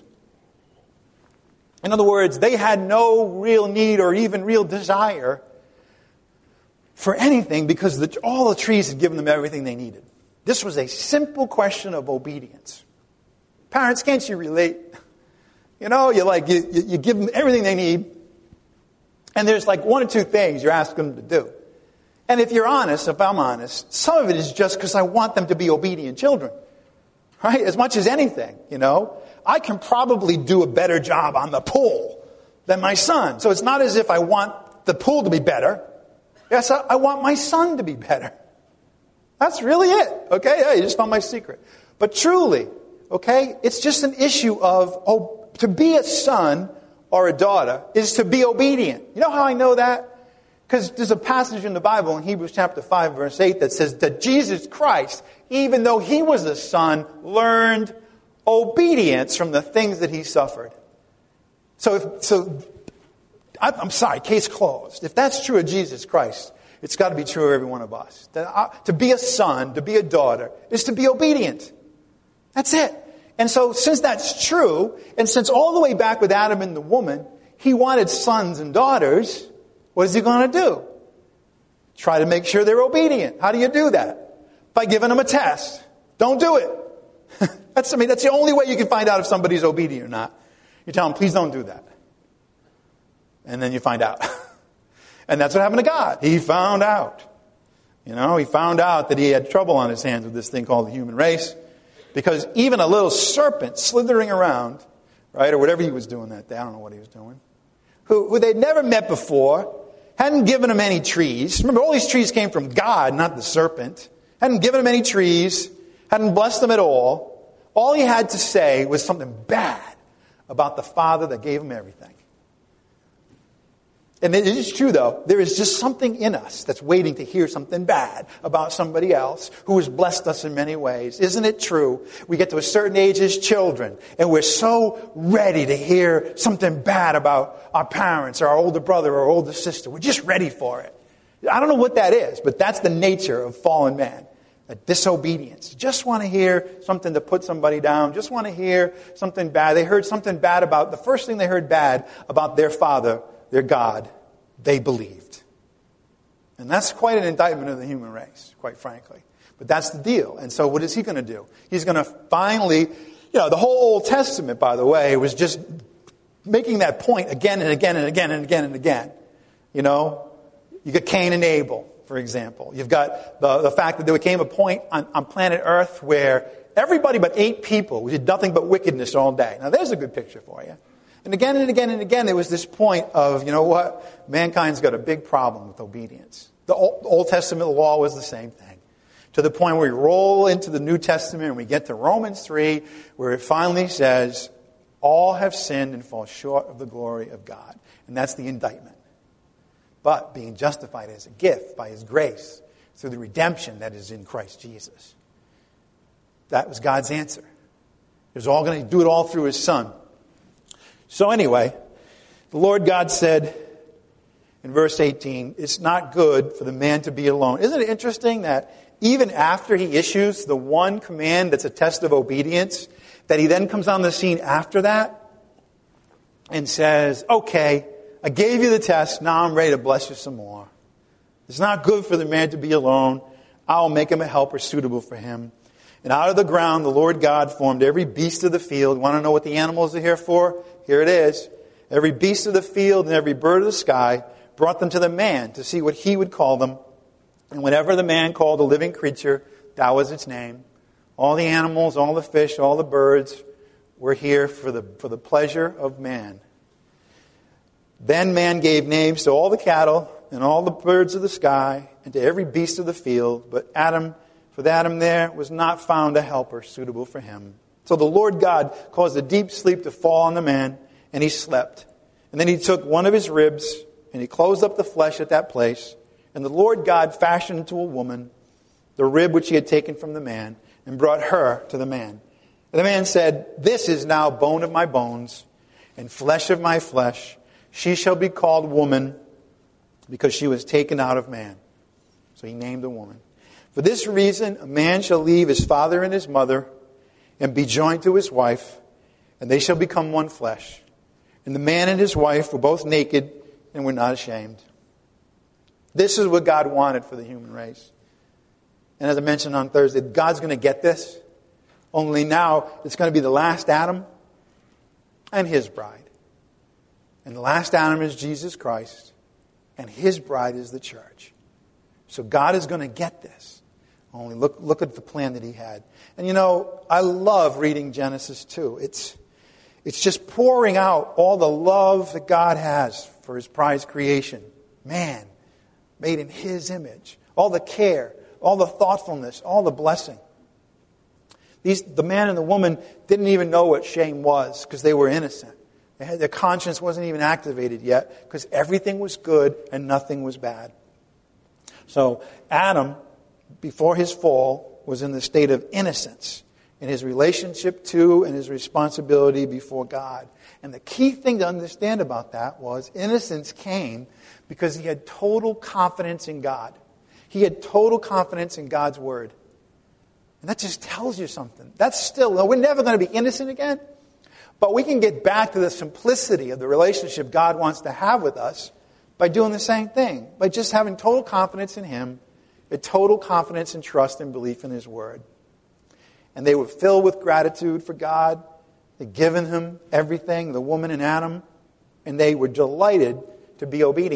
In other words, they had no real need or even real desire for anything because the, all the trees had given them everything they needed. This was a simple question of obedience. Parents, can't you relate? You know, you like you, you give them everything they need, and there's like one or two things you're asking them to do. And if you're honest, if I'm honest, some of it is just because I want them to be obedient children. Right? As much as anything, you know. I can probably do a better job on the pool than my son. So it's not as if I want the pool to be better. Yes, I, I want my son to be better. That's really it. Okay? Yeah, you just found my secret. But truly, okay, it's just an issue of, oh, to be a son or a daughter is to be obedient. You know how I know that? Because there's a passage in the Bible in Hebrews chapter five, verse eight that says that Jesus Christ, even though he was a son, learned obedience from the things that he suffered. So, if, so I'm sorry, case closed. If that's true of Jesus Christ, it's got to be true of every one of us. That, uh, to be a son, to be a daughter, is to be obedient. That's it. And so since that's true, and since all the way back with Adam and the woman, he wanted sons and daughters, what is he going to do? Try to make sure they're obedient. How do you do that? By giving them a test. Don't do it. That's, I mean, that's the only way you can find out if somebody's obedient or not. You tell them, please don't do that. And then you find out. And that's what happened to God. He found out. You know, he found out that he had trouble on his hands with this thing called the human race. Because even a little serpent slithering around, right, or whatever he was doing that day, I don't know what he was doing, who, who they'd never met before, hadn't given him any trees. Remember, all these trees came from God, not the serpent. Hadn't given him any trees, hadn't blessed him at all. All he had to say was something bad about the Father that gave him everything. And it is true, though. There is just something in us that's waiting to hear something bad about somebody else who has blessed us in many ways. Isn't it true? We get to a certain age as children, and we're so ready to hear something bad about our parents or our older brother or older sister. We're just ready for it. I don't know what that is, but that's the nature of fallen man. A disobedience. Just want to hear something to put somebody down. Just want to hear something bad. They heard something bad about, the first thing they heard bad about their father, their God, they believed. And that's quite an indictment of the human race, quite frankly. But that's the deal. And so what is he going to do? He's going to finally, you know, the whole Old Testament, by the way, was just making that point again and again and again and again and again. You know, you got Cain and Abel, for example. You've got the, the fact that there came a point on, on planet Earth where everybody but eight people did nothing but wickedness all day. Now, there's a good picture for you. And again and again and again, there was this point of, you know what? Mankind's got a big problem with obedience. The Old, Old Testament law was the same thing. To the point where we roll into the New Testament and we get to Romans three, where it finally says, all have sinned and fall short of the glory of God. And that's the indictment. But being justified as a gift by His grace through the redemption that is in Christ Jesus. That was God's answer. He was all going to do it all through His Son. So anyway, the Lord God said in verse eighteen, it's not good for the man to be alone. Isn't it interesting that even after He issues the one command that's a test of obedience, that He then comes on the scene after that and says, okay, I gave you the test, now I'm ready to bless you some more. It's not good for the man to be alone. I will make him a helper suitable for him. And out of the ground the Lord God formed every beast of the field. Want to know what the animals are here for? Here it is. Every beast of the field and every bird of the sky, brought them to the man to see what he would call them. And whatever the man called a living creature, that was its name. All the animals, all the fish, all the birds were here for the, for the pleasure of man. Then man gave names to all the cattle and all the birds of the sky and to every beast of the field. But Adam, for Adam there was not found a helper suitable for him. So the Lord God caused a deep sleep to fall on the man, and he slept. And then He took one of his ribs, and He closed up the flesh at that place. And the Lord God fashioned into a woman the rib which He had taken from the man, and brought her to the man. And the man said, this is now bone of my bones, and flesh of my flesh. She shall be called woman, because she was taken out of man. So He named the woman. For this reason, a man shall leave his father and his mother, and be joined to his wife, and they shall become one flesh. And the man and his wife were both naked and were not ashamed. This is what God wanted for the human race. And as I mentioned on Thursday, God's going to get this. Only now it's going to be the last Adam and his bride. And the last Adam is Jesus Christ, and His bride is the church. So God is going to get this. Only look, look at the plan that He had. And you know, I love reading Genesis two. It's, it's just pouring out all the love that God has for His prized creation. Man, made in His image. All the care, all the thoughtfulness, all the blessing. These, the man and the woman didn't even know what shame was because they were innocent. They had, their conscience wasn't even activated yet because everything was good and nothing was bad. So Adam, before his fall, was in the state of innocence in his relationship to and his responsibility before God. And the key thing to understand about that was innocence came because he had total confidence in God. He had total confidence in God's word. And that just tells you something. That's still, we're never going to be innocent again. But we can get back to the simplicity of the relationship God wants to have with us by doing the same thing. By just having total confidence in Him, a total confidence and trust and belief in His Word. And they were filled with gratitude for God. They'd given Him everything, the woman and Adam. And they were delighted to be obedient.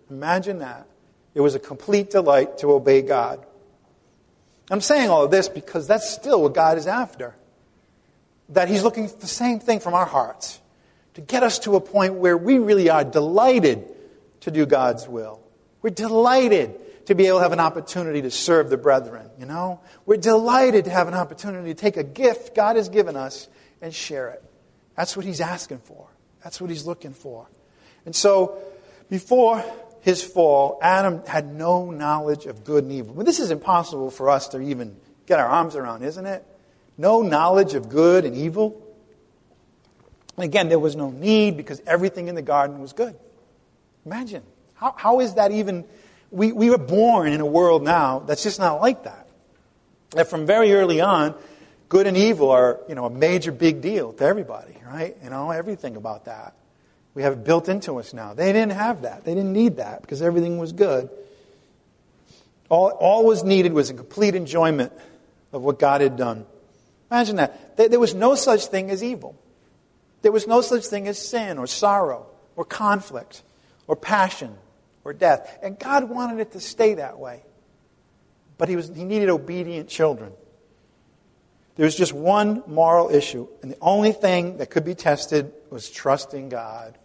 Imagine that. It was a complete delight to obey God. I'm saying all of this because that's still what God is after. That He's looking for the same thing from our hearts. To get us to a point where we really are delighted to do God's will. We're delighted to be able to have an opportunity to serve the brethren, you know? We're delighted to have an opportunity to take a gift God has given us and share it. That's what He's asking for. That's what He's looking for. And so, before his fall, Adam had no knowledge of good and evil. Well, this is impossible for us to even get our arms around, isn't it? No knowledge of good and evil. And again, there was no need because everything in the garden was good. Imagine. How, how is that even... We, we were born in a world now that's just not like that. That from very early on, good and evil are, you know, a major big deal to everybody, right? You know, everything about that. We have it built into us now. They didn't have that. They didn't need that because everything was good. All, all was needed was a complete enjoyment of what God had done. Imagine that. There, there was no such thing as evil. There was no such thing as sin or sorrow or conflict or passion or death. And God wanted it to stay that way. But he was he needed obedient children. There was just one moral issue. And the only thing that could be tested was trusting God.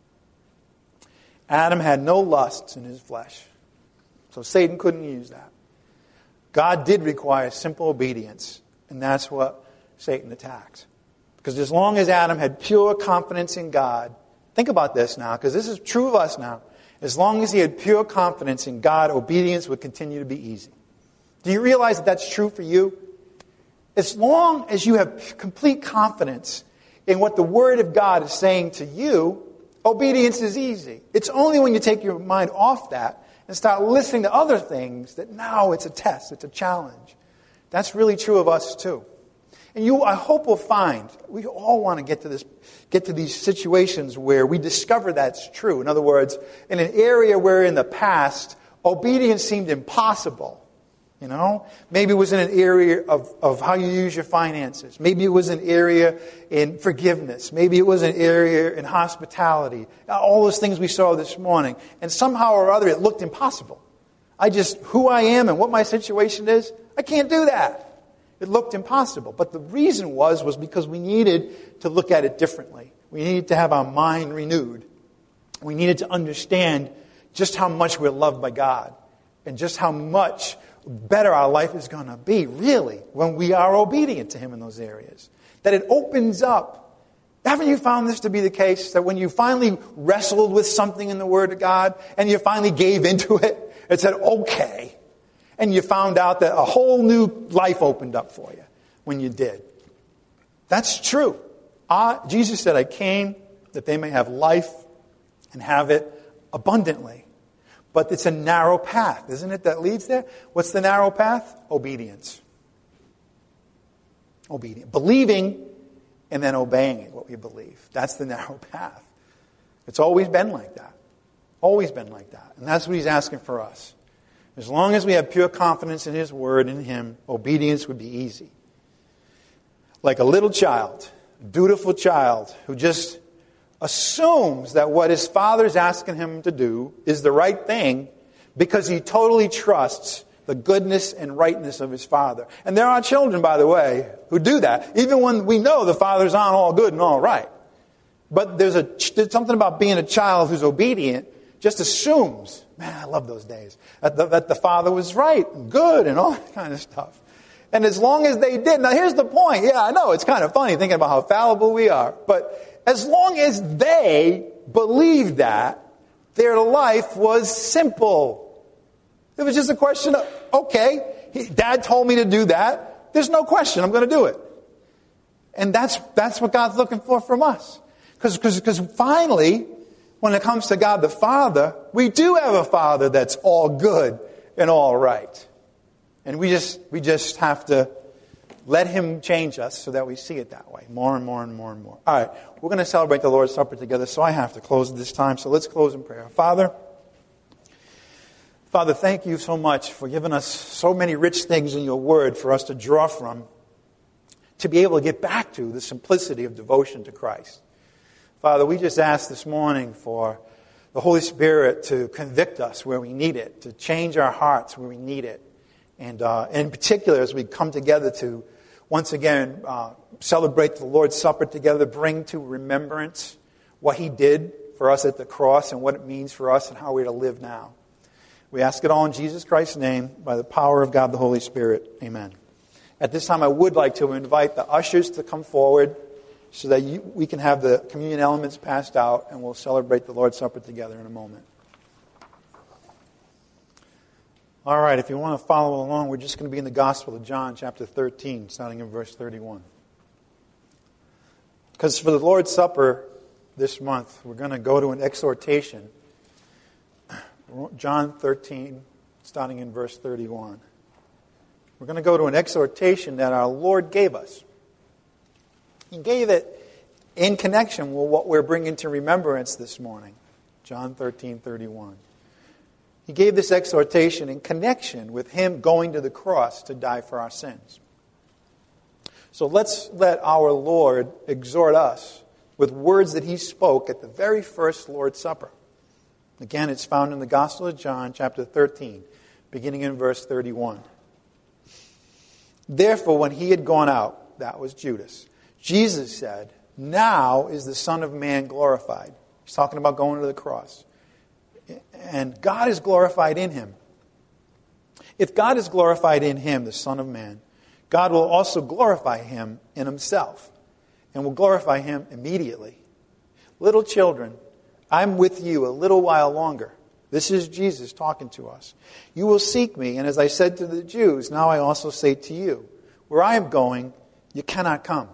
Adam had no lusts in his flesh. So Satan couldn't use that. God did require simple obedience. And that's what Satan attacked. Because as long as Adam had pure confidence in God, think about this now, because this is true of us now. As long as he had pure confidence in God, obedience would continue to be easy. Do you realize that that's true for you? As long as you have complete confidence in what the Word of God is saying to you, obedience is easy. It's only when you take your mind off that and start listening to other things that now it's a test, it's a challenge. That's really true of us too. And you, I hope, will find, we all want to get to this, get to these situations where we discover that's true. In other words, in an area where in the past, obedience seemed impossible. You know, maybe it was in an area of, of how you use your finances. Maybe it was an area in forgiveness. Maybe it was an area in hospitality. All those things we saw this morning. And somehow or other it looked impossible. I just, who I am and what my situation is, I can't do that. It looked impossible. But the reason was, was because we needed to look at it differently. We needed to have our mind renewed. We needed to understand just how much we're loved by God. And just how much better our life is going to be, really, when we are obedient to Him in those areas. That it opens up. Haven't you found this to be the case? That when you finally wrestled with something in the Word of God, and you finally gave into it, and said, okay, and you found out that a whole new life opened up for you when you did. That's true. Uh, Jesus said, I came that they may have life and have it abundantly. But it's a narrow path, isn't it, that leads there? What's the narrow path? Obedience. Obedience. Believing and then obeying it, what we believe. That's the narrow path. It's always been like that. Always been like that. And that's what He's asking for us. As long as we have pure confidence in His Word and in Him, obedience would be easy. Like a little child, a dutiful child who just assumes that what his father's asking him to do is the right thing because he totally trusts the goodness and rightness of his father. And there are children, by the way, who do that, even when we know the father's aren't all good and all right. But there's a there's something about being a child who's obedient, just assumes, man, I love those days, that the, that the father was right and good and all that kind of stuff. And as long as they did, now here's the point. Yeah, I know, it's kind of funny thinking about how fallible we are, but as long as they believed that, their life was simple. It was just a question of, okay, he, Dad told me to do that. There's no question, I'm going to do it. And that's that's what God's looking for from us. Because because finally, when it comes to God the Father, we do have a Father that's all good and all right. And we just we just have to let Him change us so that we see it that way. More and more and more and more. All right, we're going to celebrate the Lord's Supper together, so I have to close this time. So let's close in prayer. Father, Father, thank you so much for giving us so many rich things in your Word for us to draw from, to be able to get back to the simplicity of devotion to Christ. Father, we just ask this morning for the Holy Spirit to convict us where we need it, to change our hearts where we need it. And uh, in particular, as we come together to, once again, uh, celebrate the Lord's Supper together, bring to remembrance what He did for us at the cross and what it means for us and how we're to live now. We ask it all in Jesus Christ's name, by the power of God the Holy Spirit. Amen. At this time, I would like to invite the ushers to come forward so that you, we can have the communion elements passed out, and we'll celebrate the Lord's Supper together in a moment. All right, if you want to follow along, we're just going to be in the Gospel of John, chapter thirteen, starting in verse thirty-one. Because for the Lord's Supper this month, we're going to go to an exhortation. John thirteen, starting in verse thirty-one. We're going to go to an exhortation that our Lord gave us. He gave it in connection with what we're bringing to remembrance this morning. John thirteen thirty-one. He gave this exhortation in connection with Him going to the cross to die for our sins. So let's let our Lord exhort us with words that He spoke at the very first Lord's Supper. Again, it's found in the Gospel of John, chapter thirteen, beginning in verse thirty-one. Therefore, when He had gone out, that was Judas, Jesus said, "Now is the Son of Man glorified." He's talking about going to the cross. And God is glorified in Him. If God is glorified in Him, the Son of Man, God will also glorify Him in Himself, and will glorify Him immediately. Little children, I'm with you a little while longer. This is Jesus talking to us. You will seek me, and as I said to the Jews, now I also say to you, where I am going, you cannot come.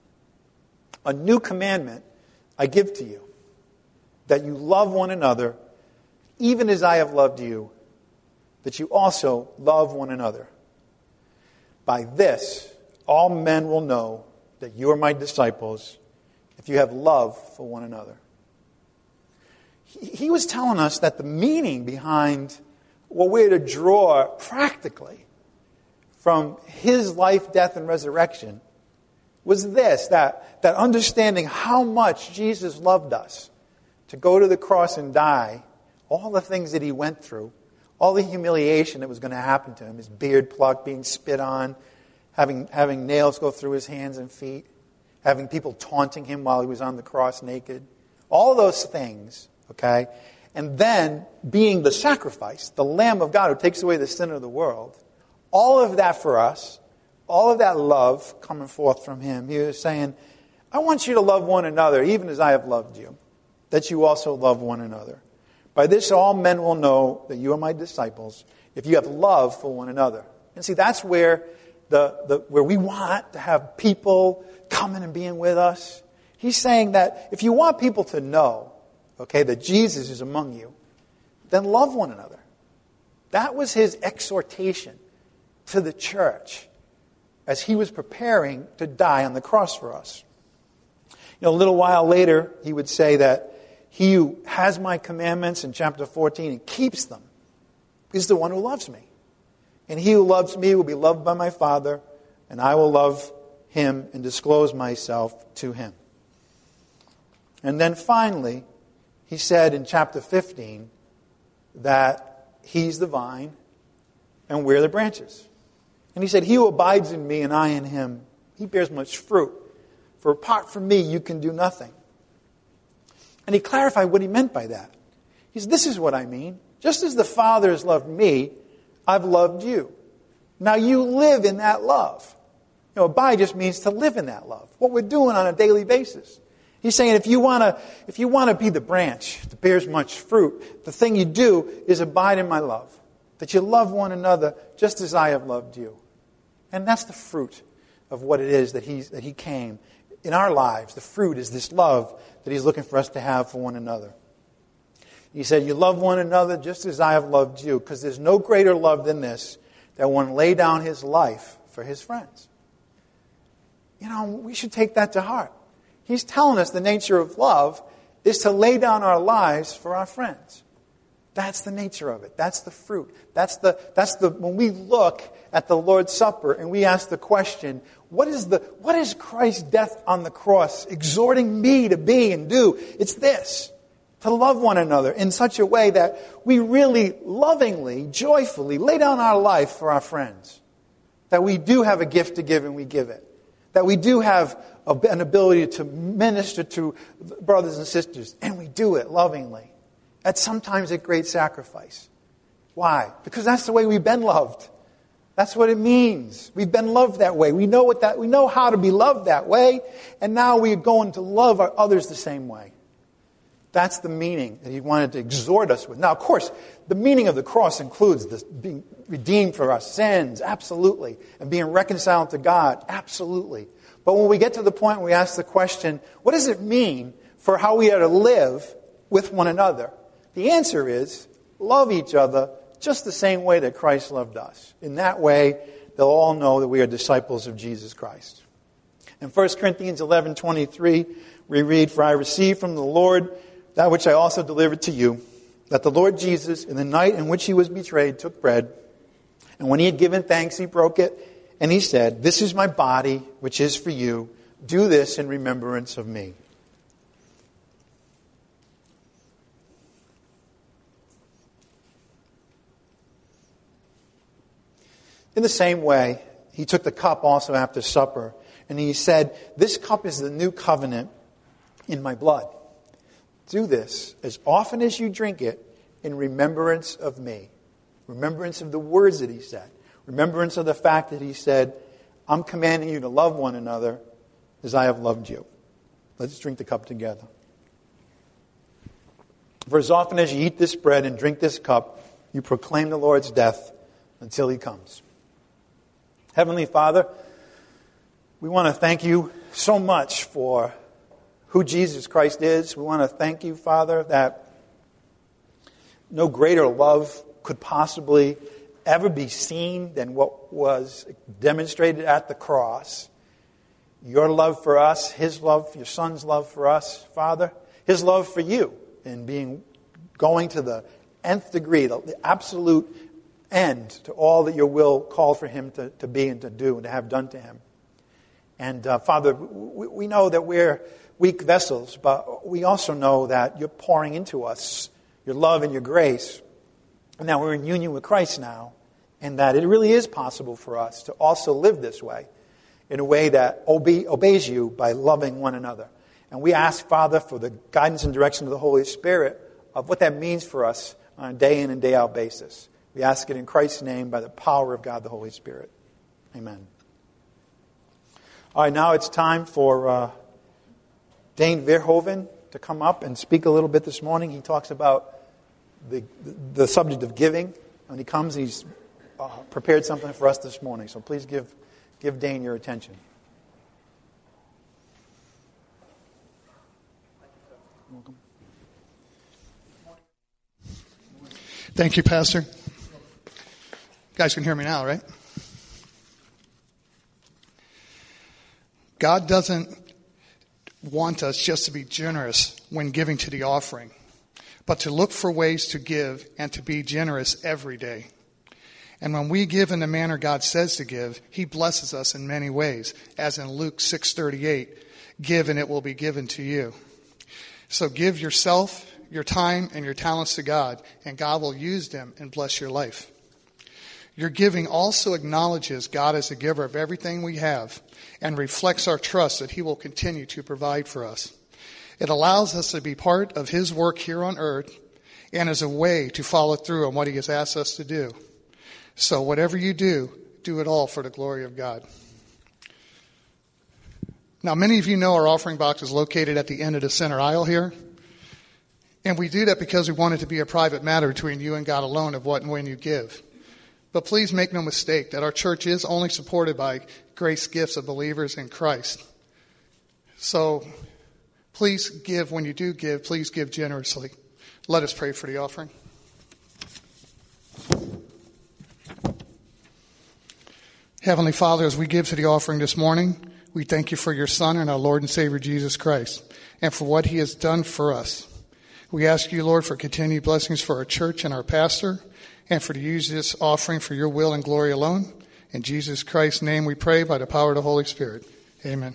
A new commandment I give to you, that you love one another, even as I have loved you, that you also love one another. By this, all men will know that you are my disciples, if you have love for one another. He, he was telling us that the meaning behind what we're to draw practically from His life, death, and resurrection was this, that, that understanding how much Jesus loved us, to go to the cross and die, all the things that He went through, all the humiliation that was going to happen to Him, His beard plucked, being spit on, having, having nails go through His hands and feet, having people taunting Him while He was on the cross naked, all those things, okay? And then being the sacrifice, the Lamb of God who takes away the sin of the world, all of that for us, all of that love coming forth from Him. He was saying, I want you to love one another, even as I have loved you, that you also love one another. By this all men will know that you are my disciples, if you have love for one another. And see, that's where the, the where we want to have people coming and being with us. He's saying that if you want people to know, okay, that Jesus is among you, then love one another. That was His exhortation to the church as He was preparing to die on the cross for us. You know, a little while later, He would say that He who has my commandments in chapter fourteen and keeps them is the one who loves me. And he who loves me will be loved by my Father, and I will love him and disclose myself to him. And then finally, He said in chapter fifteen that He's the vine and we're the branches. And He said, he who abides in me and I in him, he bears much fruit. For apart from me, you can do nothing. And He clarified what He meant by that. He said, this is what I mean. Just as the Father has loved me, I've loved you. Now you live in that love. You know, abide just means to live in that love. What we're doing on a daily basis. He's saying if you want to if you want to be the branch that bears much fruit, the thing you do is abide in my love. That you love one another just as I have loved you. And that's the fruit of what it is that He's, that He came in our lives. The fruit is this love that He's looking for us to have for one another. He said, you love one another just as I have loved you, because there's no greater love than this, that one lay down his life for his friends. You know, we should take that to heart. He's telling us the nature of love is to lay down our lives for our friends. That's the nature of it. That's the fruit. That's the, that's the, when we look at the Lord's Supper and we ask the question, what is the, what is Christ's death on the cross exhorting me to be and do? It's this. to love one another in such a way that we really lovingly, joyfully lay down our life for our friends. That we do have a gift to give and we give it. That we do have a, an ability to minister to brothers and sisters, and we do it lovingly. That's sometimes at great sacrifice. Why? Because that's the way we've been loved. That's what it means. We've been loved that way. We know what that. We know how to be loved that way, and now we're going to love our others the same way. That's the meaning that he wanted to exhort us with. Now, of course, the meaning of the cross includes this being redeemed for our sins, absolutely, and being reconciled to God, absolutely. But when we get to the point where we ask the question, what does it mean for how we are to live with one another? The answer is, love each other just the same way that Christ loved us. In that way, they'll all know that we are disciples of Jesus Christ. In First Corinthians eleven twenty-three, we read, "For I received from the Lord that which I also delivered to you, that the Lord Jesus, in the night in which he was betrayed, took bread, and when he had given thanks, he broke it, and he said, 'This is my body, which is for you. Do this in remembrance of me.'" In the same way, he took the cup also after supper, and he said, "This cup is the new covenant in my blood. Do this as often as you drink it in remembrance of me." Remembrance of the words that he said. Remembrance of the fact that he said, "I'm commanding you to love one another as I have loved you." Let's drink the cup together. "For as often as you eat this bread and drink this cup, you proclaim the Lord's death until he comes." Heavenly Father, we want to thank you so much for who Jesus Christ is. We want to thank you, Father, that no greater love could possibly ever be seen than what was demonstrated at the cross. Your love for us, his love, your Son's love for us, Father, his love for you in being going to the nth degree, the, the absolute end to all that your will called for him to, to be and to do and to have done to him. And uh, Father, we, we know that we're weak vessels, but we also know that you're pouring into us your love and your grace. And that we're in union with Christ now, and that it really is possible for us to also live this way, in a way that obe- obeys you by loving one another. And we ask, Father, for the guidance and direction of the Holy Spirit of what that means for us on a day in and day out basis. We ask it in Christ's name by the power of God the Holy Spirit. Amen. All right, now it's time for uh, Dane Verhoeven to come up and speak a little bit this morning. He talks about the, the, the subject of giving. When he comes, he's uh, prepared something for us this morning. So please give, give Dane your attention. Welcome. Thank you, Pastor. You guys can hear me now, right? God doesn't want us just to be generous when giving to the offering, but to look for ways to give and to be generous every day. And when we give in the manner God says to give, he blesses us in many ways. As in Luke six thirty-eight, give and it will be given to you. So give yourself, your time, and your talents to God, and God will use them and bless your life. Your giving also acknowledges God as the giver of everything we have and reflects our trust that he will continue to provide for us. It allows us to be part of his work here on earth and as a way to follow through on what he has asked us to do. So whatever you do, do it all for the glory of God. Now, many of you know our offering box is located at the end of the center aisle here. And we do that because we want it to be a private matter between you and God alone of what and when you give. But please make no mistake that our church is only supported by grace gifts of believers in Christ. So please give when you do give. Please give generously. Let us pray for the offering. Heavenly Father, as we give to the offering this morning, we thank you for your Son and our Lord and Savior Jesus Christ and for what he has done for us. We ask you, Lord, for continued blessings for our church and our pastor, and for to use this offering for your will and glory alone. In Jesus Christ's name we pray by the power of the Holy Spirit. Amen.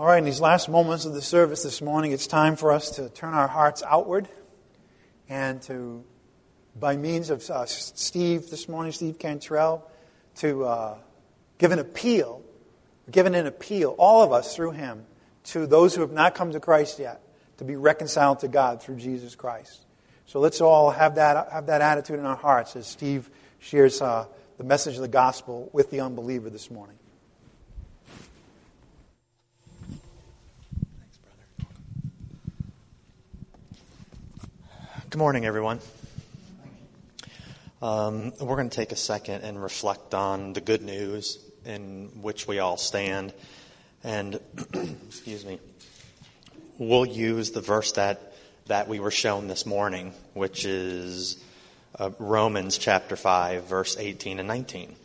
All right, in these last moments of the service this morning, it's time for us to turn our hearts outward and to, by means of uh, Steve this morning, Steve Cantrell, to uh, give an appeal, give an appeal, all of us through him, to those who have not come to Christ yet, to be reconciled to God through Jesus Christ. So let's all have that have that attitude in our hearts as Steve shares uh, the message of the gospel with the unbeliever this morning. Good morning, everyone. Um, we're going to take a second and reflect on the good news in which we all stand. And, excuse me, we'll use the verse that, that we were shown this morning, which is uh, Romans chapter five, verse eighteen and nineteen,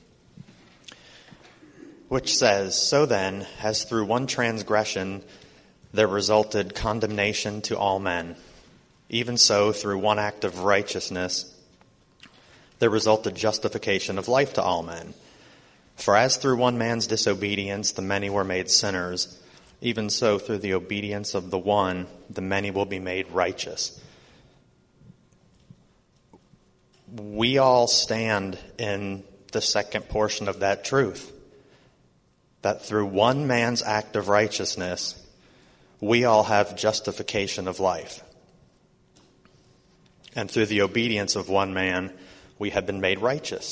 which says, "So then, as through one transgression there resulted condemnation to all men, even so, through one act of righteousness, there resulted justification of life to all men. For as through one man's disobedience the many were made sinners, even so through the obedience of the one the many will be made righteous." We all stand in the second portion of that truth, that through one man's act of righteousness, we all have justification of life. And through the obedience of one man, we have been made righteous.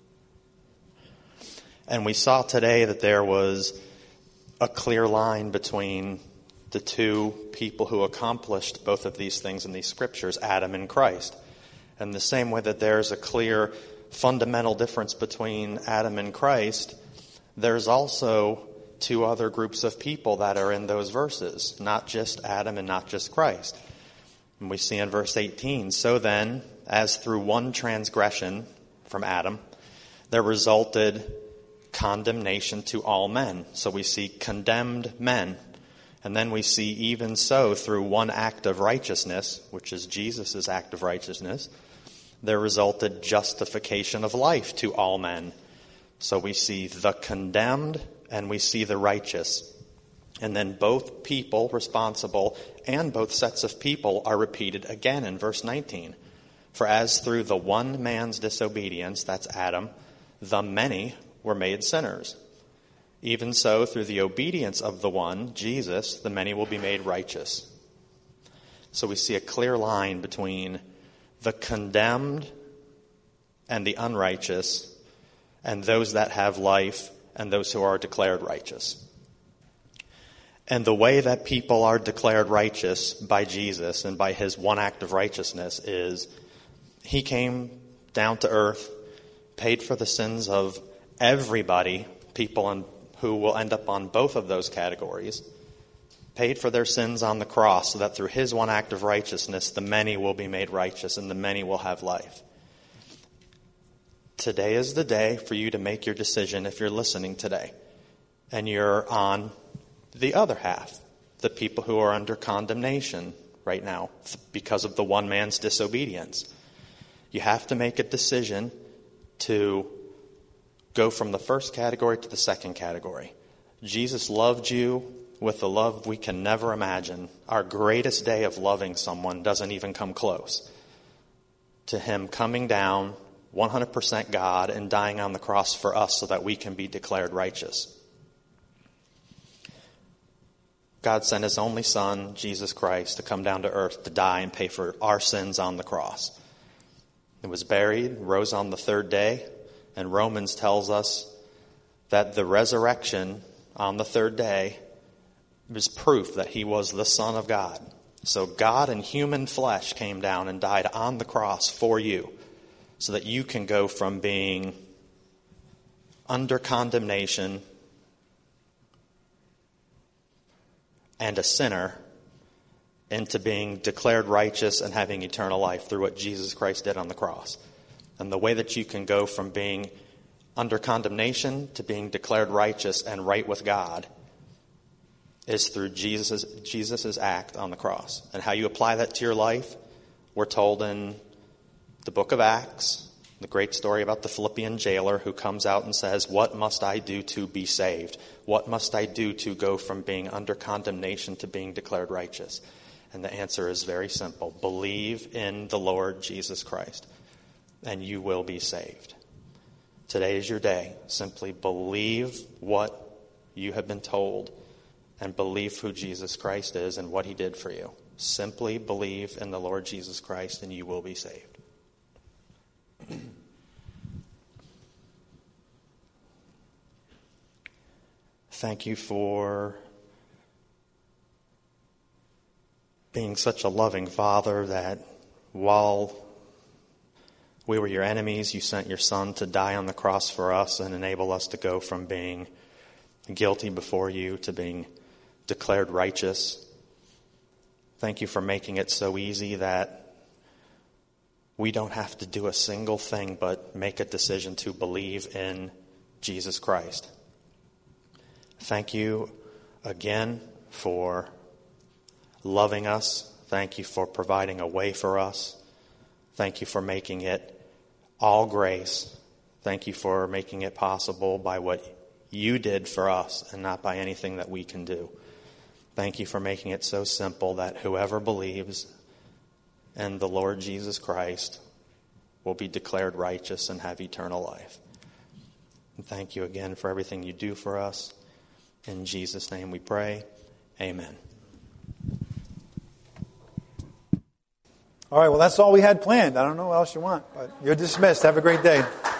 And we saw today that there was a clear line between the two people who accomplished both of these things in these scriptures, Adam and Christ. And the same way that there's a clear fundamental difference between Adam and Christ, there's also two other groups of people that are in those verses, not just Adam and not just Christ. And we see in verse eighteen, "So then, as through one transgression from Adam, there resulted condemnation to all men." So we see condemned men. And then we see even so, through one act of righteousness, which is Jesus' act of righteousness, there resulted justification of life to all men. So we see the condemned and we see the righteous. And then both people responsible and both sets of people are repeated again in verse nineteen. "For as through the one man's disobedience," that's Adam, "the many were made sinners. Even so, through the obedience of the one, Jesus, the many will be made righteous." So we see a clear line between the condemned and the unrighteous, and those that have life and those who are declared righteous. And the way that people are declared righteous by Jesus and by his one act of righteousness is he came down to earth, paid for the sins of everybody, people in, who will end up on both of those categories, paid for their sins on the cross so that through his one act of righteousness, the many will be made righteous and the many will have life. Today is the day for you to make your decision if you're listening today and you're on the other half, the people who are under condemnation right now because of the one man's disobedience. You have to make a decision to go from the first category to the second category. Jesus loved you with a love we can never imagine. Our greatest day of loving someone doesn't even come close to him coming down, one hundred percent God, and dying on the cross for us so that we can be declared righteous. God sent his only son, Jesus Christ, to come down to earth to die and pay for our sins on the cross. He was buried, rose on the third day, and Romans tells us that the resurrection on the third day was proof that he was the Son of God. So God in human flesh came down and died on the cross for you so that you can go from being under condemnation and a sinner into being declared righteous and having eternal life through what Jesus Christ did on the cross. And the way that you can go from being under condemnation to being declared righteous and right with God is through Jesus' Jesus's act on the cross. And how you apply that to your life, we're told in the book of Acts, The great story about the Philippian jailer who comes out and says, what must I do to be saved? What must I do to go from being under condemnation to being declared righteous? And the answer is very simple. Believe in the Lord Jesus Christ, and you will be saved. Today is your day. Simply believe what you have been told and believe who Jesus Christ is and what he did for you. Simply believe in the Lord Jesus Christ, and you will be saved. Thank you for being such a loving Father that while we were your enemies, you sent your Son to die on the cross for us and enable us to go from being guilty before you to being declared righteous. Thank you for making it so easy that we don't have to do a single thing but make a decision to believe in Jesus Christ. Thank you again for loving us. Thank you for providing a way for us. Thank you for making it all grace. Thank you for making it possible by what you did for us and not by anything that we can do. Thank you for making it so simple that whoever believes in the Lord Jesus Christ will be declared righteous and have eternal life. And thank you again for everything you do for us. In Jesus' name we pray. Amen. All right, well, that's all we had planned. I don't know what else you want, but you're dismissed. Have a great day.